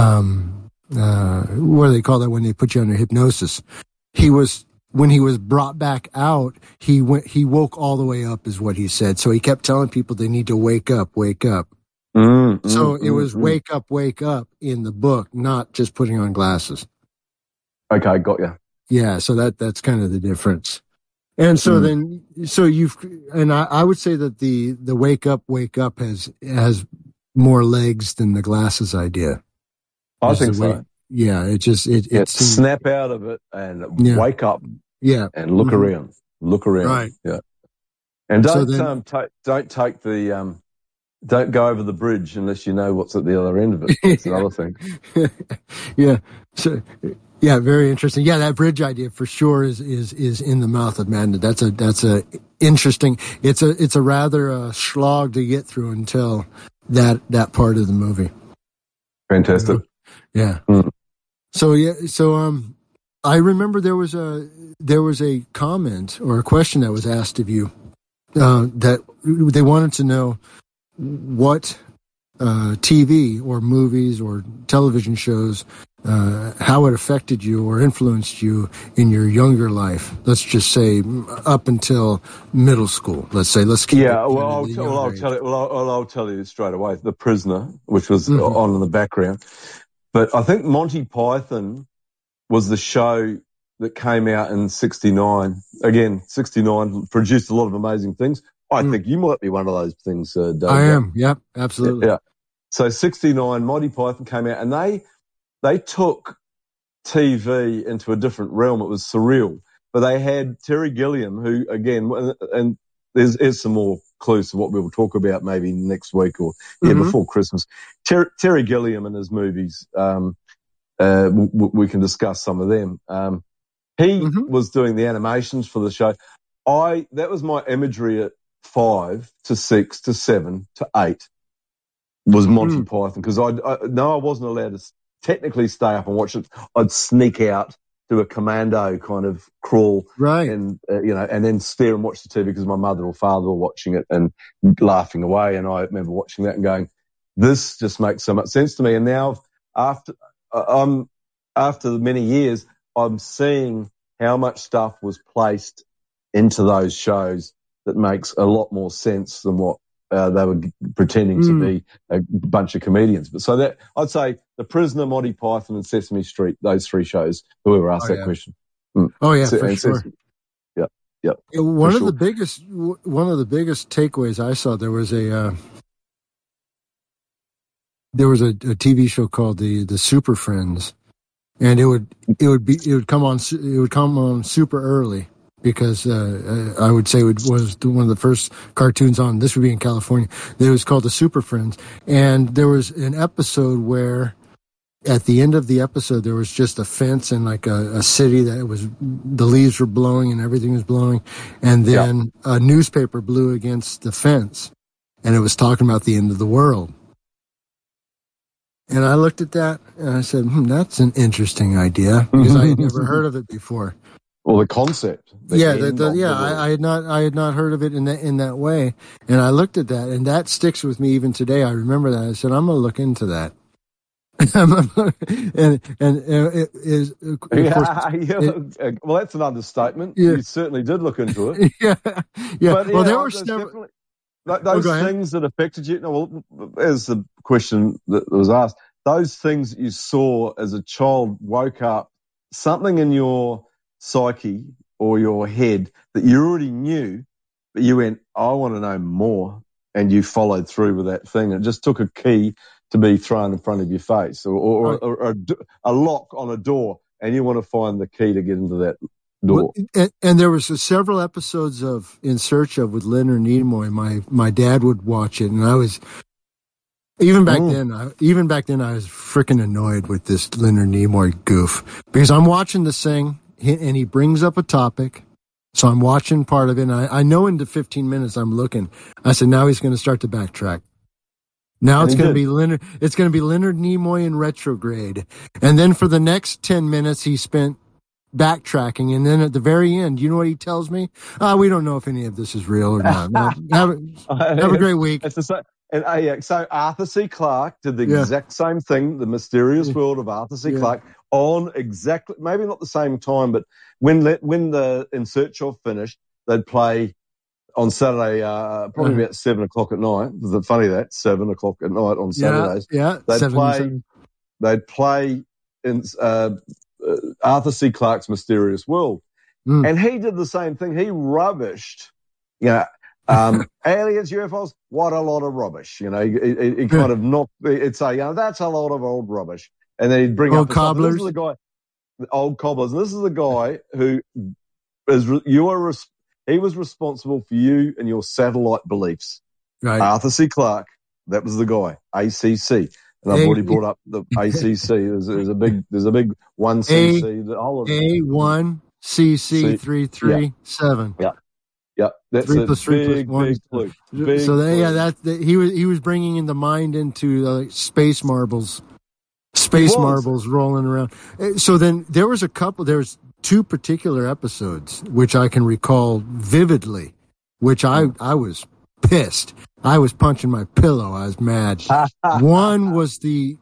what do they call that when they put you under hypnosis? When he was brought back out, he woke all the way up, is what he said. So he kept telling people they need to wake up. So it was wake up in the book, not just putting on glasses. Okay, got you. Yeah, so that's kind of the difference. And so I would say that the wake up has more legs than the glasses idea. I think so. Yeah, it's snap out of it and wake up. Yeah, and look around. Right. Yeah, and don't take the Don't go over the bridge unless you know what's at the other end of it. That's another thing. Yeah. So, yeah, very interesting. Yeah, that bridge idea for sure is in the mouth of madness. That's a interesting. It's a rather slog to get through until that part of the movie. Fantastic. You know? Yeah. So I remember there was a comment or a question that was asked of you that they wanted to know what TV or movies or television shows, how it affected you or influenced you in your younger life. Let's just say up until middle school. Let's keep it. Yeah, I'll tell you straight away. The Prisoner, which was on in the background, but I think Monty Python was the show that came out in '69. Again, '69 produced a lot of amazing things. I think you might be one of those things, Dave. I am. Yep, absolutely. Yeah. So '69, Monty Python came out, and they took TV into a different realm. It was surreal. But they had Terry Gilliam, who, again, and there's some more clues to what we'll talk about maybe next week or before Christmas. Terry Gilliam and his movies, we can discuss some of them. He was doing the animations for the show. That was my imagery at 5 to 6 to 7 to 8 was Monty Python, because I wasn't allowed to technically stay up and watch it. I'd sneak out, do a commando kind of crawl, right, and and then stare and watch the TV because my mother or father were watching it and laughing away. And I remember watching that and going, "This just makes so much sense to me." And now after many years, I'm seeing how much stuff was placed into those shows that makes a lot more sense than what they were pretending to be a bunch of comedians. But so that I'd say The Prisoner, Monty Python, and Sesame Street, those three shows, whoever asked that question. Oh yeah, for sure. Yeah. One of the biggest takeaways I saw, there was a TV show called the Super Friends, and it would come on super early, because I would say it was one of the first cartoons on. This would be in California. It was called the Super Friends, and there was an episode where at the end of the episode there was just a fence and like a city that was, the leaves were blowing and everything was blowing, and then a newspaper blew against the fence, and it was talking about the end of the world. And I looked at that and I said, that's an interesting idea, because I had never heard of it before. Well, the concept. I had not heard of it in that way. And I looked at that, and that sticks with me even today. I remember that. I said, I'm going to look into that. and it is, of course, well, that's an understatement. Yeah. You certainly did look into it. yeah. But, well, there were those things that affected you. No, well, as the question that was asked, those things that you saw as a child woke up something in your psyche or your head that you already knew, but you went, I want to know more, and you followed through with that thing. It just took a key to be thrown in front of your face, or a lock on a door, and you want to find the key to get into that door. And there was several episodes of In Search of with Leonard Nimoy. My dad would watch it, and I was even back then I was freaking annoyed with this Leonard Nimoy goof, because I'm watching this thing and he brings up a topic. So I'm watching part of it, and I know into 15 minutes I'm looking. I said, now he's going to start to backtrack. Now it's going to be Leonard Nimoy in retrograde. And then for the next 10 minutes he spent backtracking, and then at the very end, you know what he tells me? We don't know if any of this is real or not. Have a great week. It's the same. And so Arthur C. Clarke did the exact same thing, The Mysterious World of Arthur C. Clarke, on exactly, maybe not the same time, but when the In Search Of finished, they'd play on Saturday, probably about 7 o'clock at night. Is it funny that 7 o'clock at night on Saturdays? They'd play in Arthur C. Clarke's Mysterious World, and he did the same thing. He rubbished, aliens, UFOs. What a lot of rubbish! He kind of knocked. He'd say, that's a lot of old rubbish, and then he'd bring up cobblers. This is the guy, old cobblers. And this is the guy who he was responsible for you and your satellite beliefs. Right. Arthur C. Clarke That was the guy. ACC. And I've already brought up the ACC. There's a big 1cc. A1CC337. Yeah. That's 3 a plus 3 big, plus 1 big clue. Big so clue. he was bringing the mind into space marbles. Space marbles rolling around. So then there's 2 particular episodes which I can recall vividly, which I was pissed. I was punching my pillow. I was mad. One was the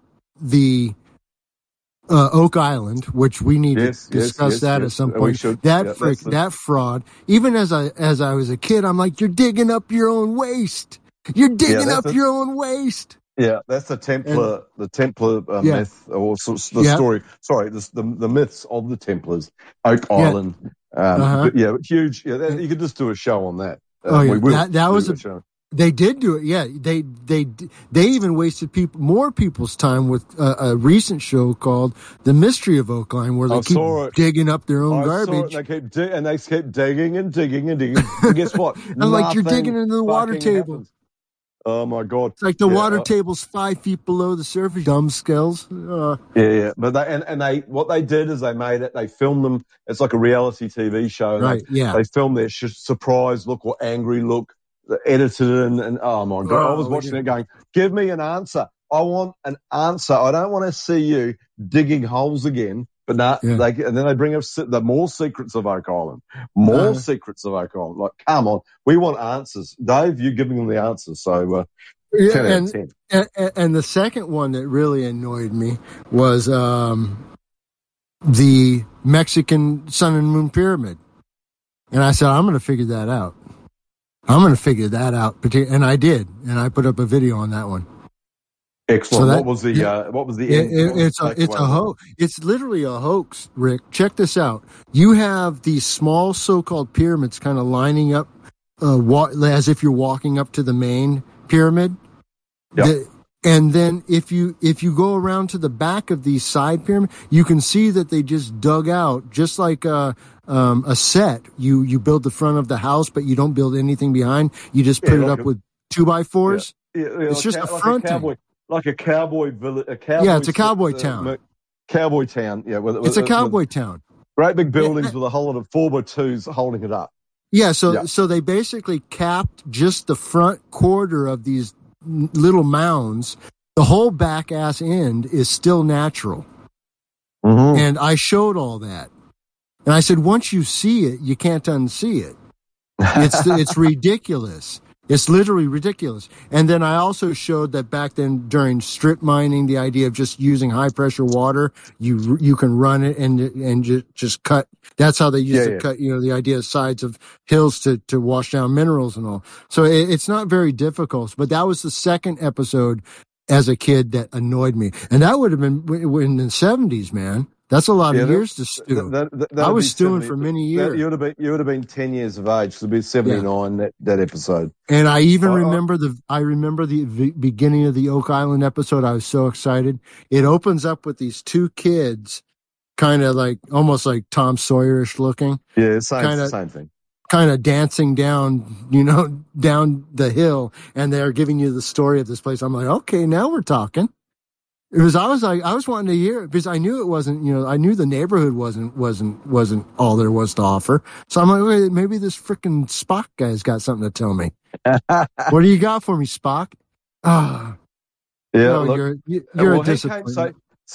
Oak Island, which we need to discuss at some point. That fraud. Even as I was a kid, I'm like, you're digging up your own waste. You're digging up your own waste. Yeah, that's the Templar myth, or the story. Sorry, the myths of the Templars, Oak Island. Huge. Yeah, you could just do a show on that. That was a show. They did do it. Yeah, they even wasted more people's time with a recent show called The Mystery of Oak Island, where they keep digging up their own garbage. They keep digging and digging and digging. And guess what? And like you're digging into the water table. Happens. Oh my God! It's like the water table's 5 feet below the surface. Dumb skills. But they what they did is they made it. They filmed them. It's like a reality TV show. Right. They filmed their surprise look or angry look. They edited it and oh my God! I was watching it going, give me an answer. I want an answer. I don't want to see you digging holes again. But and then they bring up the more secrets of Oak Island. Secrets of Oak Island. Like, come on. We want answers. Dave, you're giving them the answers. So, 10 out of 10. And the second one that really annoyed me was the Mexican Sun and Moon Pyramid. And I said, I'm going to figure that out. And I did. And I put up a video on that one. Excellent. So what was the end? It's a hoax. It's literally a hoax, Rick. Check this out. You have these small so-called pyramids kind of lining up as if you're walking up to the main pyramid. Yep. And then if you go around to the back of these side pyramids, you can see that they just dug out, just like a set. You build the front of the house, but you don't build anything behind. You just put it up with 2x4s. It's just a fronting. Like a cowboy village. It's a cowboy town. Cowboy town, yeah. It's a cowboy town. Great big buildings with a whole lot of 4x2s holding it up. Yeah, so they basically capped just the front quarter of these little mounds. The whole back ass end is still natural. Mm-hmm. And I showed all that. And I said, once you see it, you can't unsee it. It's ridiculous. It's literally ridiculous. And then I also showed that back then during strip mining, the idea of just using high pressure water, you can run it and just cut. That's how they used to cut, the idea of sides of hills to wash down minerals and all. So it's not very difficult, but that was the second episode as a kid that annoyed me. And that would have been in the 70s, man. That's a lot of years to stew. I was stewing for many years. You would have been 10 years of age. So it'd be 79 that episode. And I even remember the beginning of the Oak Island episode. I was so excited. It opens up with these 2 kids, kind of like almost like Tom Sawyerish looking. Yeah, same thing. Kind of dancing down, down the hill, and they're giving you the story of this place. I'm like, okay, now we're talking. I was wanting to hear it because I knew it wasn't, I knew the neighborhood wasn't all there was to offer. So I'm like, wait, maybe this freaking Spock guy's got something to tell me. What do you got for me, Spock? You're a disappointment.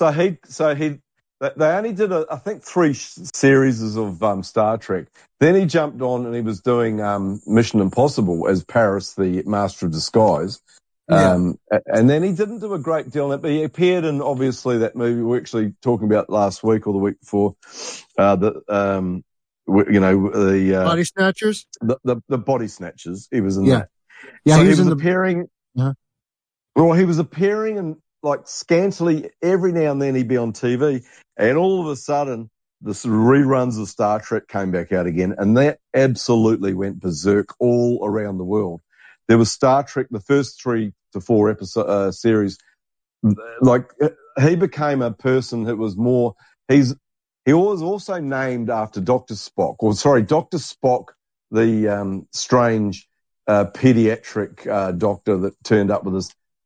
They only did I think 3 series of Star Trek. Then he jumped on and he was doing Mission Impossible as Paris, the Master of Disguise. And then he didn't do a great deal on it, but he appeared in obviously that movie we were actually talking about last week or the week before, the Body Snatchers, the Body Snatchers. He was in that. Yeah, so he was appearing. Well, he was appearing in like scantily every now and then he'd be on TV, and all of a sudden the sort of reruns of Star Trek came back out again, and that absolutely went berserk all around the world. There was Star Trek, the first 3 to 4 episode series. Like he became a person that was more. He was also named after Dr. Spock, Dr. Spock, the strange pediatric doctor that turned up with his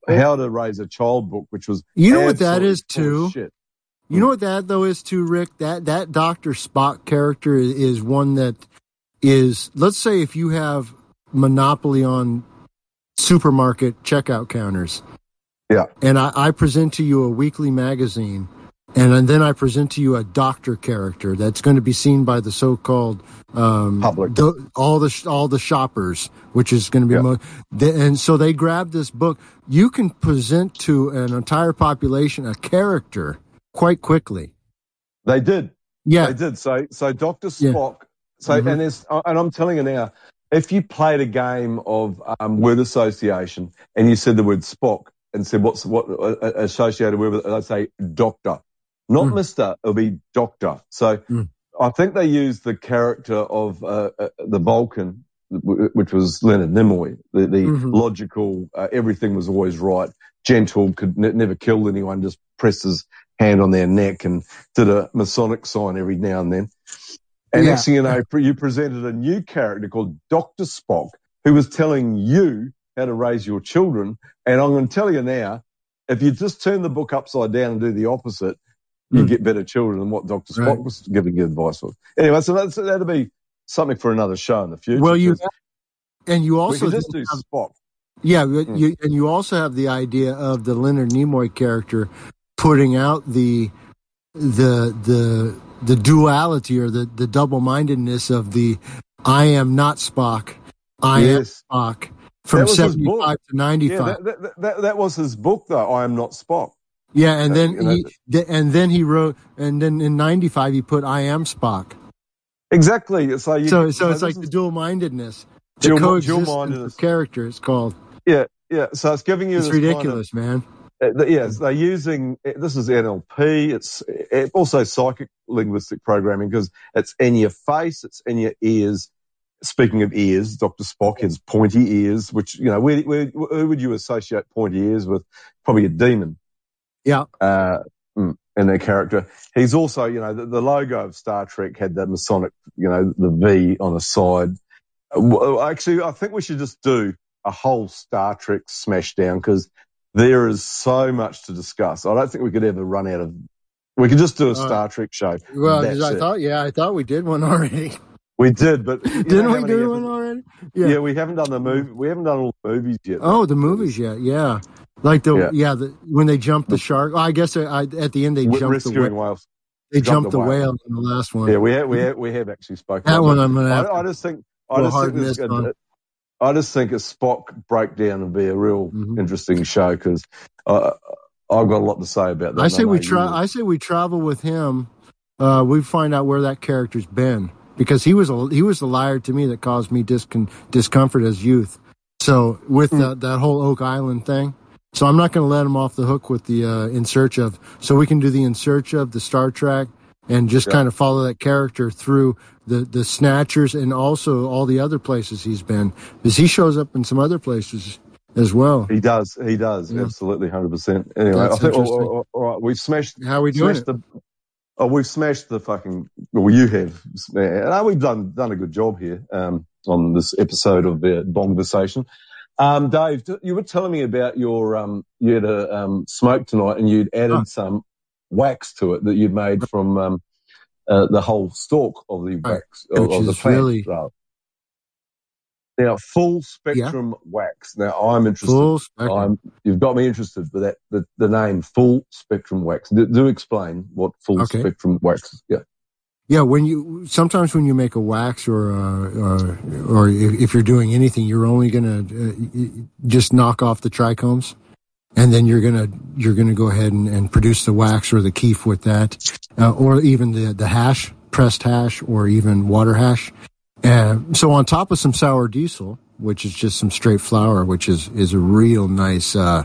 How to Raise a Child book, which was you know what that is too. Shit. You know what that though is too, Rick. That Dr. Spock character is one that is. Let's say if you have monopoly on supermarket checkout counters. Yeah. And I present to you a weekly magazine, and then I present to you a doctor character that's going to be seen by the so-called public, all the shoppers, which is going to be and so they grab this book. You can present to an entire population a character quite quickly. They did. Yeah, they did. So Dr. Spock. So and I'm telling you now, if you played a game of word association and you said the word Spock and said what associated with it, I'd say doctor, not Mr. It'll be doctor. So I think they used the character of the Vulcan, which was Leonard Nimoy, the logical, everything was always right, gentle, could never kill anyone, just pressed his hand on their neck and did a Masonic sign every now and then. And next thing you know, you presented a new character called Dr. Spock, who was telling you how to raise your children. And I'm going to tell you now, if you just turn the book upside down and do the opposite, you get better children than what Dr. Spock was giving you advice for. Anyway, so that'll be something for another show in the future. Well, you also we can just do Spock. Yeah, you also have the idea of the Leonard Nimoy character putting out the duality or the double-mindedness of the I am not Spock, I am Spock from 75 to 95. Yeah, that was his book, though. I am not Spock. Yeah, and then he wrote, and then in 95 he put I am Spock. Exactly. So it's like the dual-mindedness, the coexistence of character. It's called. Yeah. So it's giving you. It's ridiculous, man. Yes, they're using, this is NLP, it's also psychic linguistic programming because it's in your face, it's in your ears. Speaking of ears, Dr. Spock has pointy ears, which, who would you associate pointy ears with? Probably a demon. Yeah. In their character. He's also, the logo of Star Trek had that Masonic, the V on the side. Actually, I think we should just do a whole Star Trek smashdown because there is so much to discuss. I don't think we could ever run out of. We could just do a Star Trek show. Well, I thought we did one already. We did, but didn't we do one already? Yeah, we haven't done the movie. We haven't done all the movies yet. Oh, the movies yet? Yeah, like when they jumped the shark. I guess at the end they jumped rescuing the whales. They jumped the whale in the last one. Yeah, we have actually spoken. That one I'm gonna. I just think a Spock breakdown would be a real interesting show because I've got a lot to say about that. I say we travel with him. We find out where that character's been because he was the liar to me that caused me discomfort as youth. So with that whole Oak Island thing, so I'm not going to let him off the hook with the In Search Of. So we can do the In Search Of, the Star Trek, and just kind of follow that character through the Snatchers and also all the other places he's been, because he shows up in some other places as well. He does, absolutely, 100%. Anyway, I think all right, we've smashed. How are we doing it? We've smashed the fucking. Well, you have. We've done a good job here on this episode of the Bongversation. Dave, you were telling me about your you had a smoke tonight, and you'd added some wax to it that you'd made from the whole stalk of the wax of the plant. Really... Now, full spectrum wax. Now, I'm interested. Full spectrum. You've got me interested for that. The name full spectrum wax. Do explain what full spectrum wax is. Yeah. Yeah. Sometimes when you make a wax or if you're doing anything, you're only going to just knock off the trichomes. And then you're gonna go ahead and produce the wax or the keef with that, or even the hash, pressed hash, or even water hash. So on top of some sour diesel, which is just some straight flour, which is a real nice, has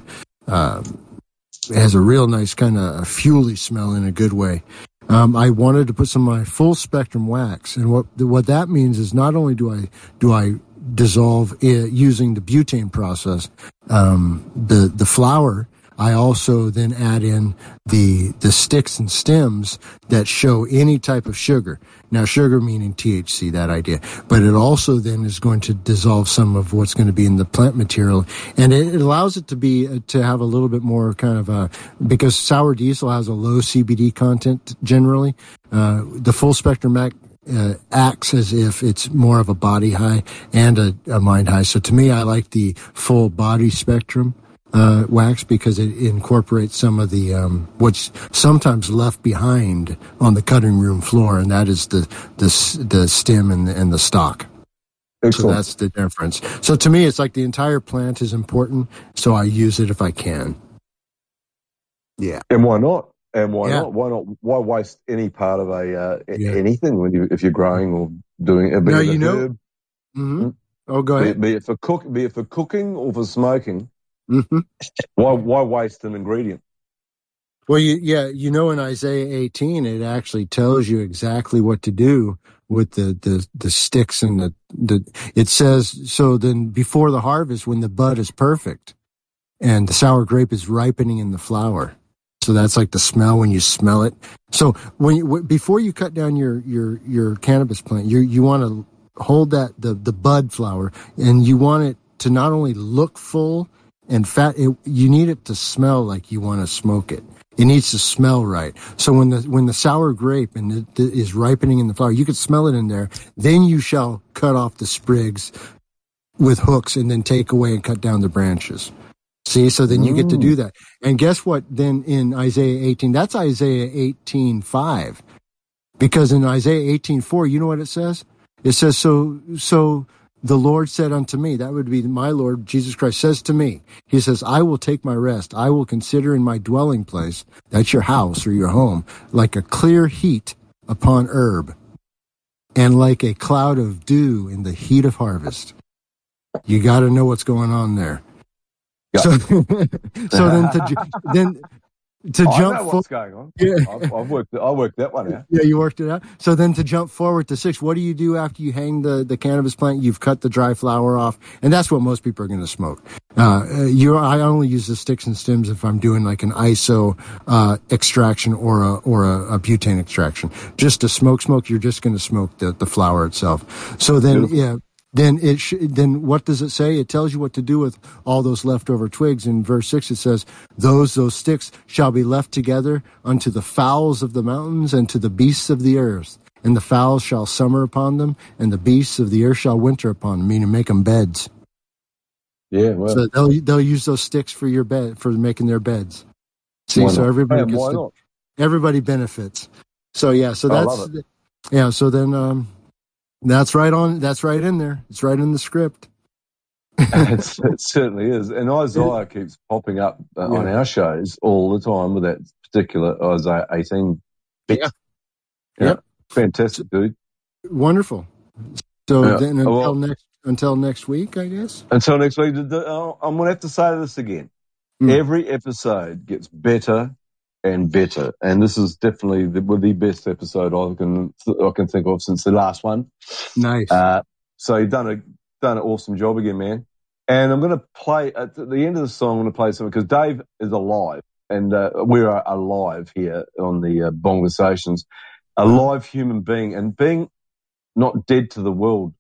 a real nice kind of fuely smell in a good way. I wanted to put some of my full spectrum wax, and what that means is not only do I dissolve it using the butane process, the flour, I also then add in the sticks and stems that show any type of sugar. Now, sugar meaning THC, that idea. But it also then is going to dissolve some of what's going to be in the plant material. And it allows it to have a little bit more kind of because sour diesel has a low CBD content generally. The full spectrum acts as if it's more of a body high and a mind high. So to me, I like the full body spectrum wax because it incorporates some of the what's sometimes left behind on the cutting room floor, and that is the stem and the stalk. Excellent. So that's the difference. So to me, it's like the entire plant is important, so I use it if I can. Yeah. And why not? And why not? Why not? Why waste any part of anything if you're growing or doing it? Now you know. Mm-hmm. Oh, go ahead. Be it for cooking or for smoking. Mm-hmm. Why waste an ingredient? Well, in Isaiah 18, it actually tells you exactly what to do with the sticks and it says, so then before the harvest, when the bud is perfect and the sour grape is ripening in the flower. So that's like the smell when you smell it. So before you cut down your cannabis plant, you want to hold that, the bud flower, and you want it to not only look full and fat, you need it to smell like you want to smoke it. It needs to smell right. So when the sour grape is ripening in the flower, you can smell it in there. Then you shall cut off the sprigs with hooks and then take away and cut down the branches. See, so then you get to do that. And guess what? Then in Isaiah 18, that's Isaiah 18:5, because in Isaiah 18:4, you know what it says? It says, so the Lord said unto me, that would be my Lord, Jesus Christ, says to me, he says, I will take my rest. I will consider in my dwelling place, that's your house or your home, like a clear heat upon herb, and like a cloud of dew in the heat of harvest. You got to know what's going on there. Yeah. So then to I jump know what's going on. Yeah. I worked that one out. Yeah, you worked it out. So then to jump forward to 6, what do you do after you hang the cannabis plant? You've cut the dry flower off, and that's what most people are going to smoke. I only use the sticks and stems if I'm doing like an ISO extraction or a butane extraction. Just to smoke, you're just going to smoke the flower itself. So then, yeah. Then what does it say? It tells you what to do with all those leftover twigs. In verse 6, it says, those sticks shall be left together unto the fowls of the mountains and to the beasts of the earth. And the fowls shall summer upon them, and the beasts of the earth shall winter upon them, meaning make them beds. Yeah, well. So they'll use those sticks for your bed, for making their beds. See, so everybody everybody benefits. So yeah, so that's yeah. So then that's right in there. It's right in the script. It certainly is. And Isaiah keeps popping up on our shows all the time with that particular Isaiah 18 bit. Yeah. Yep. Fantastic, dude. Wonderful. So then until next week, I guess. Until next week, I'm going to have to say this again. Every episode gets better and better, and this is definitely the best episode I can think of since the last one. Nice. So you've done an awesome job again, man. And I'm going to play at the end of the song. I'm going to play something because Dave is alive, and we are alive here on the Bonversations. A live human being, and being not dead to the world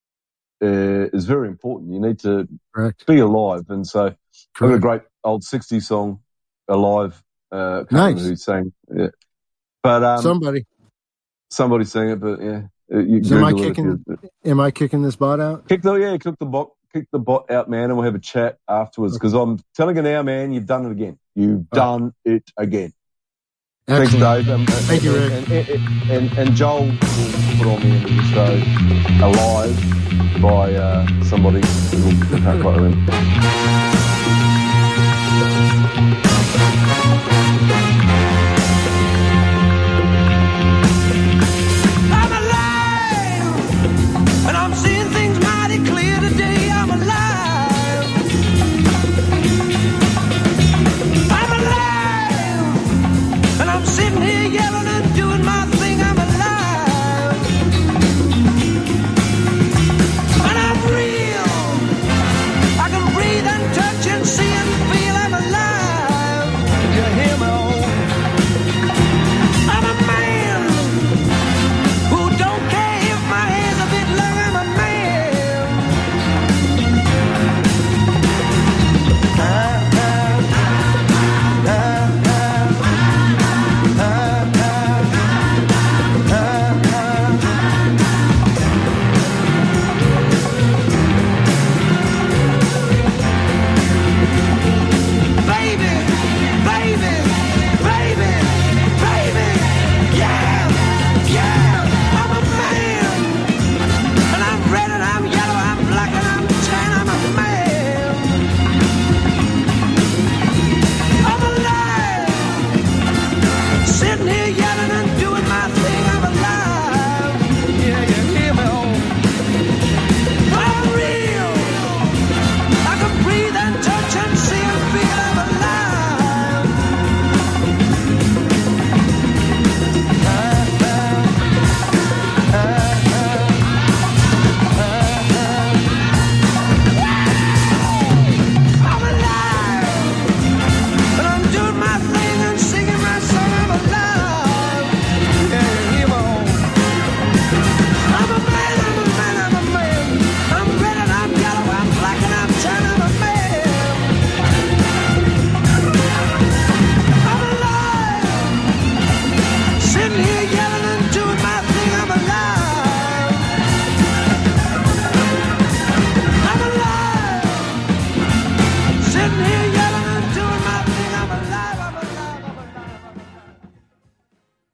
is very important. You need to be alive, and so I've got a great old 60s song, "Alive." Nice. Who sang? Yeah. But somebody sang it. But yeah, am I kicking this bot out? Kick the bot out, man, and we'll have a chat afterwards. Because I'm telling you now, man, you've done it again. You've done it again. Excellent. Thanks, Dave. Thank you, Rick. And Joel will put on the end of the show "Alive" by somebody who I can't quite remember.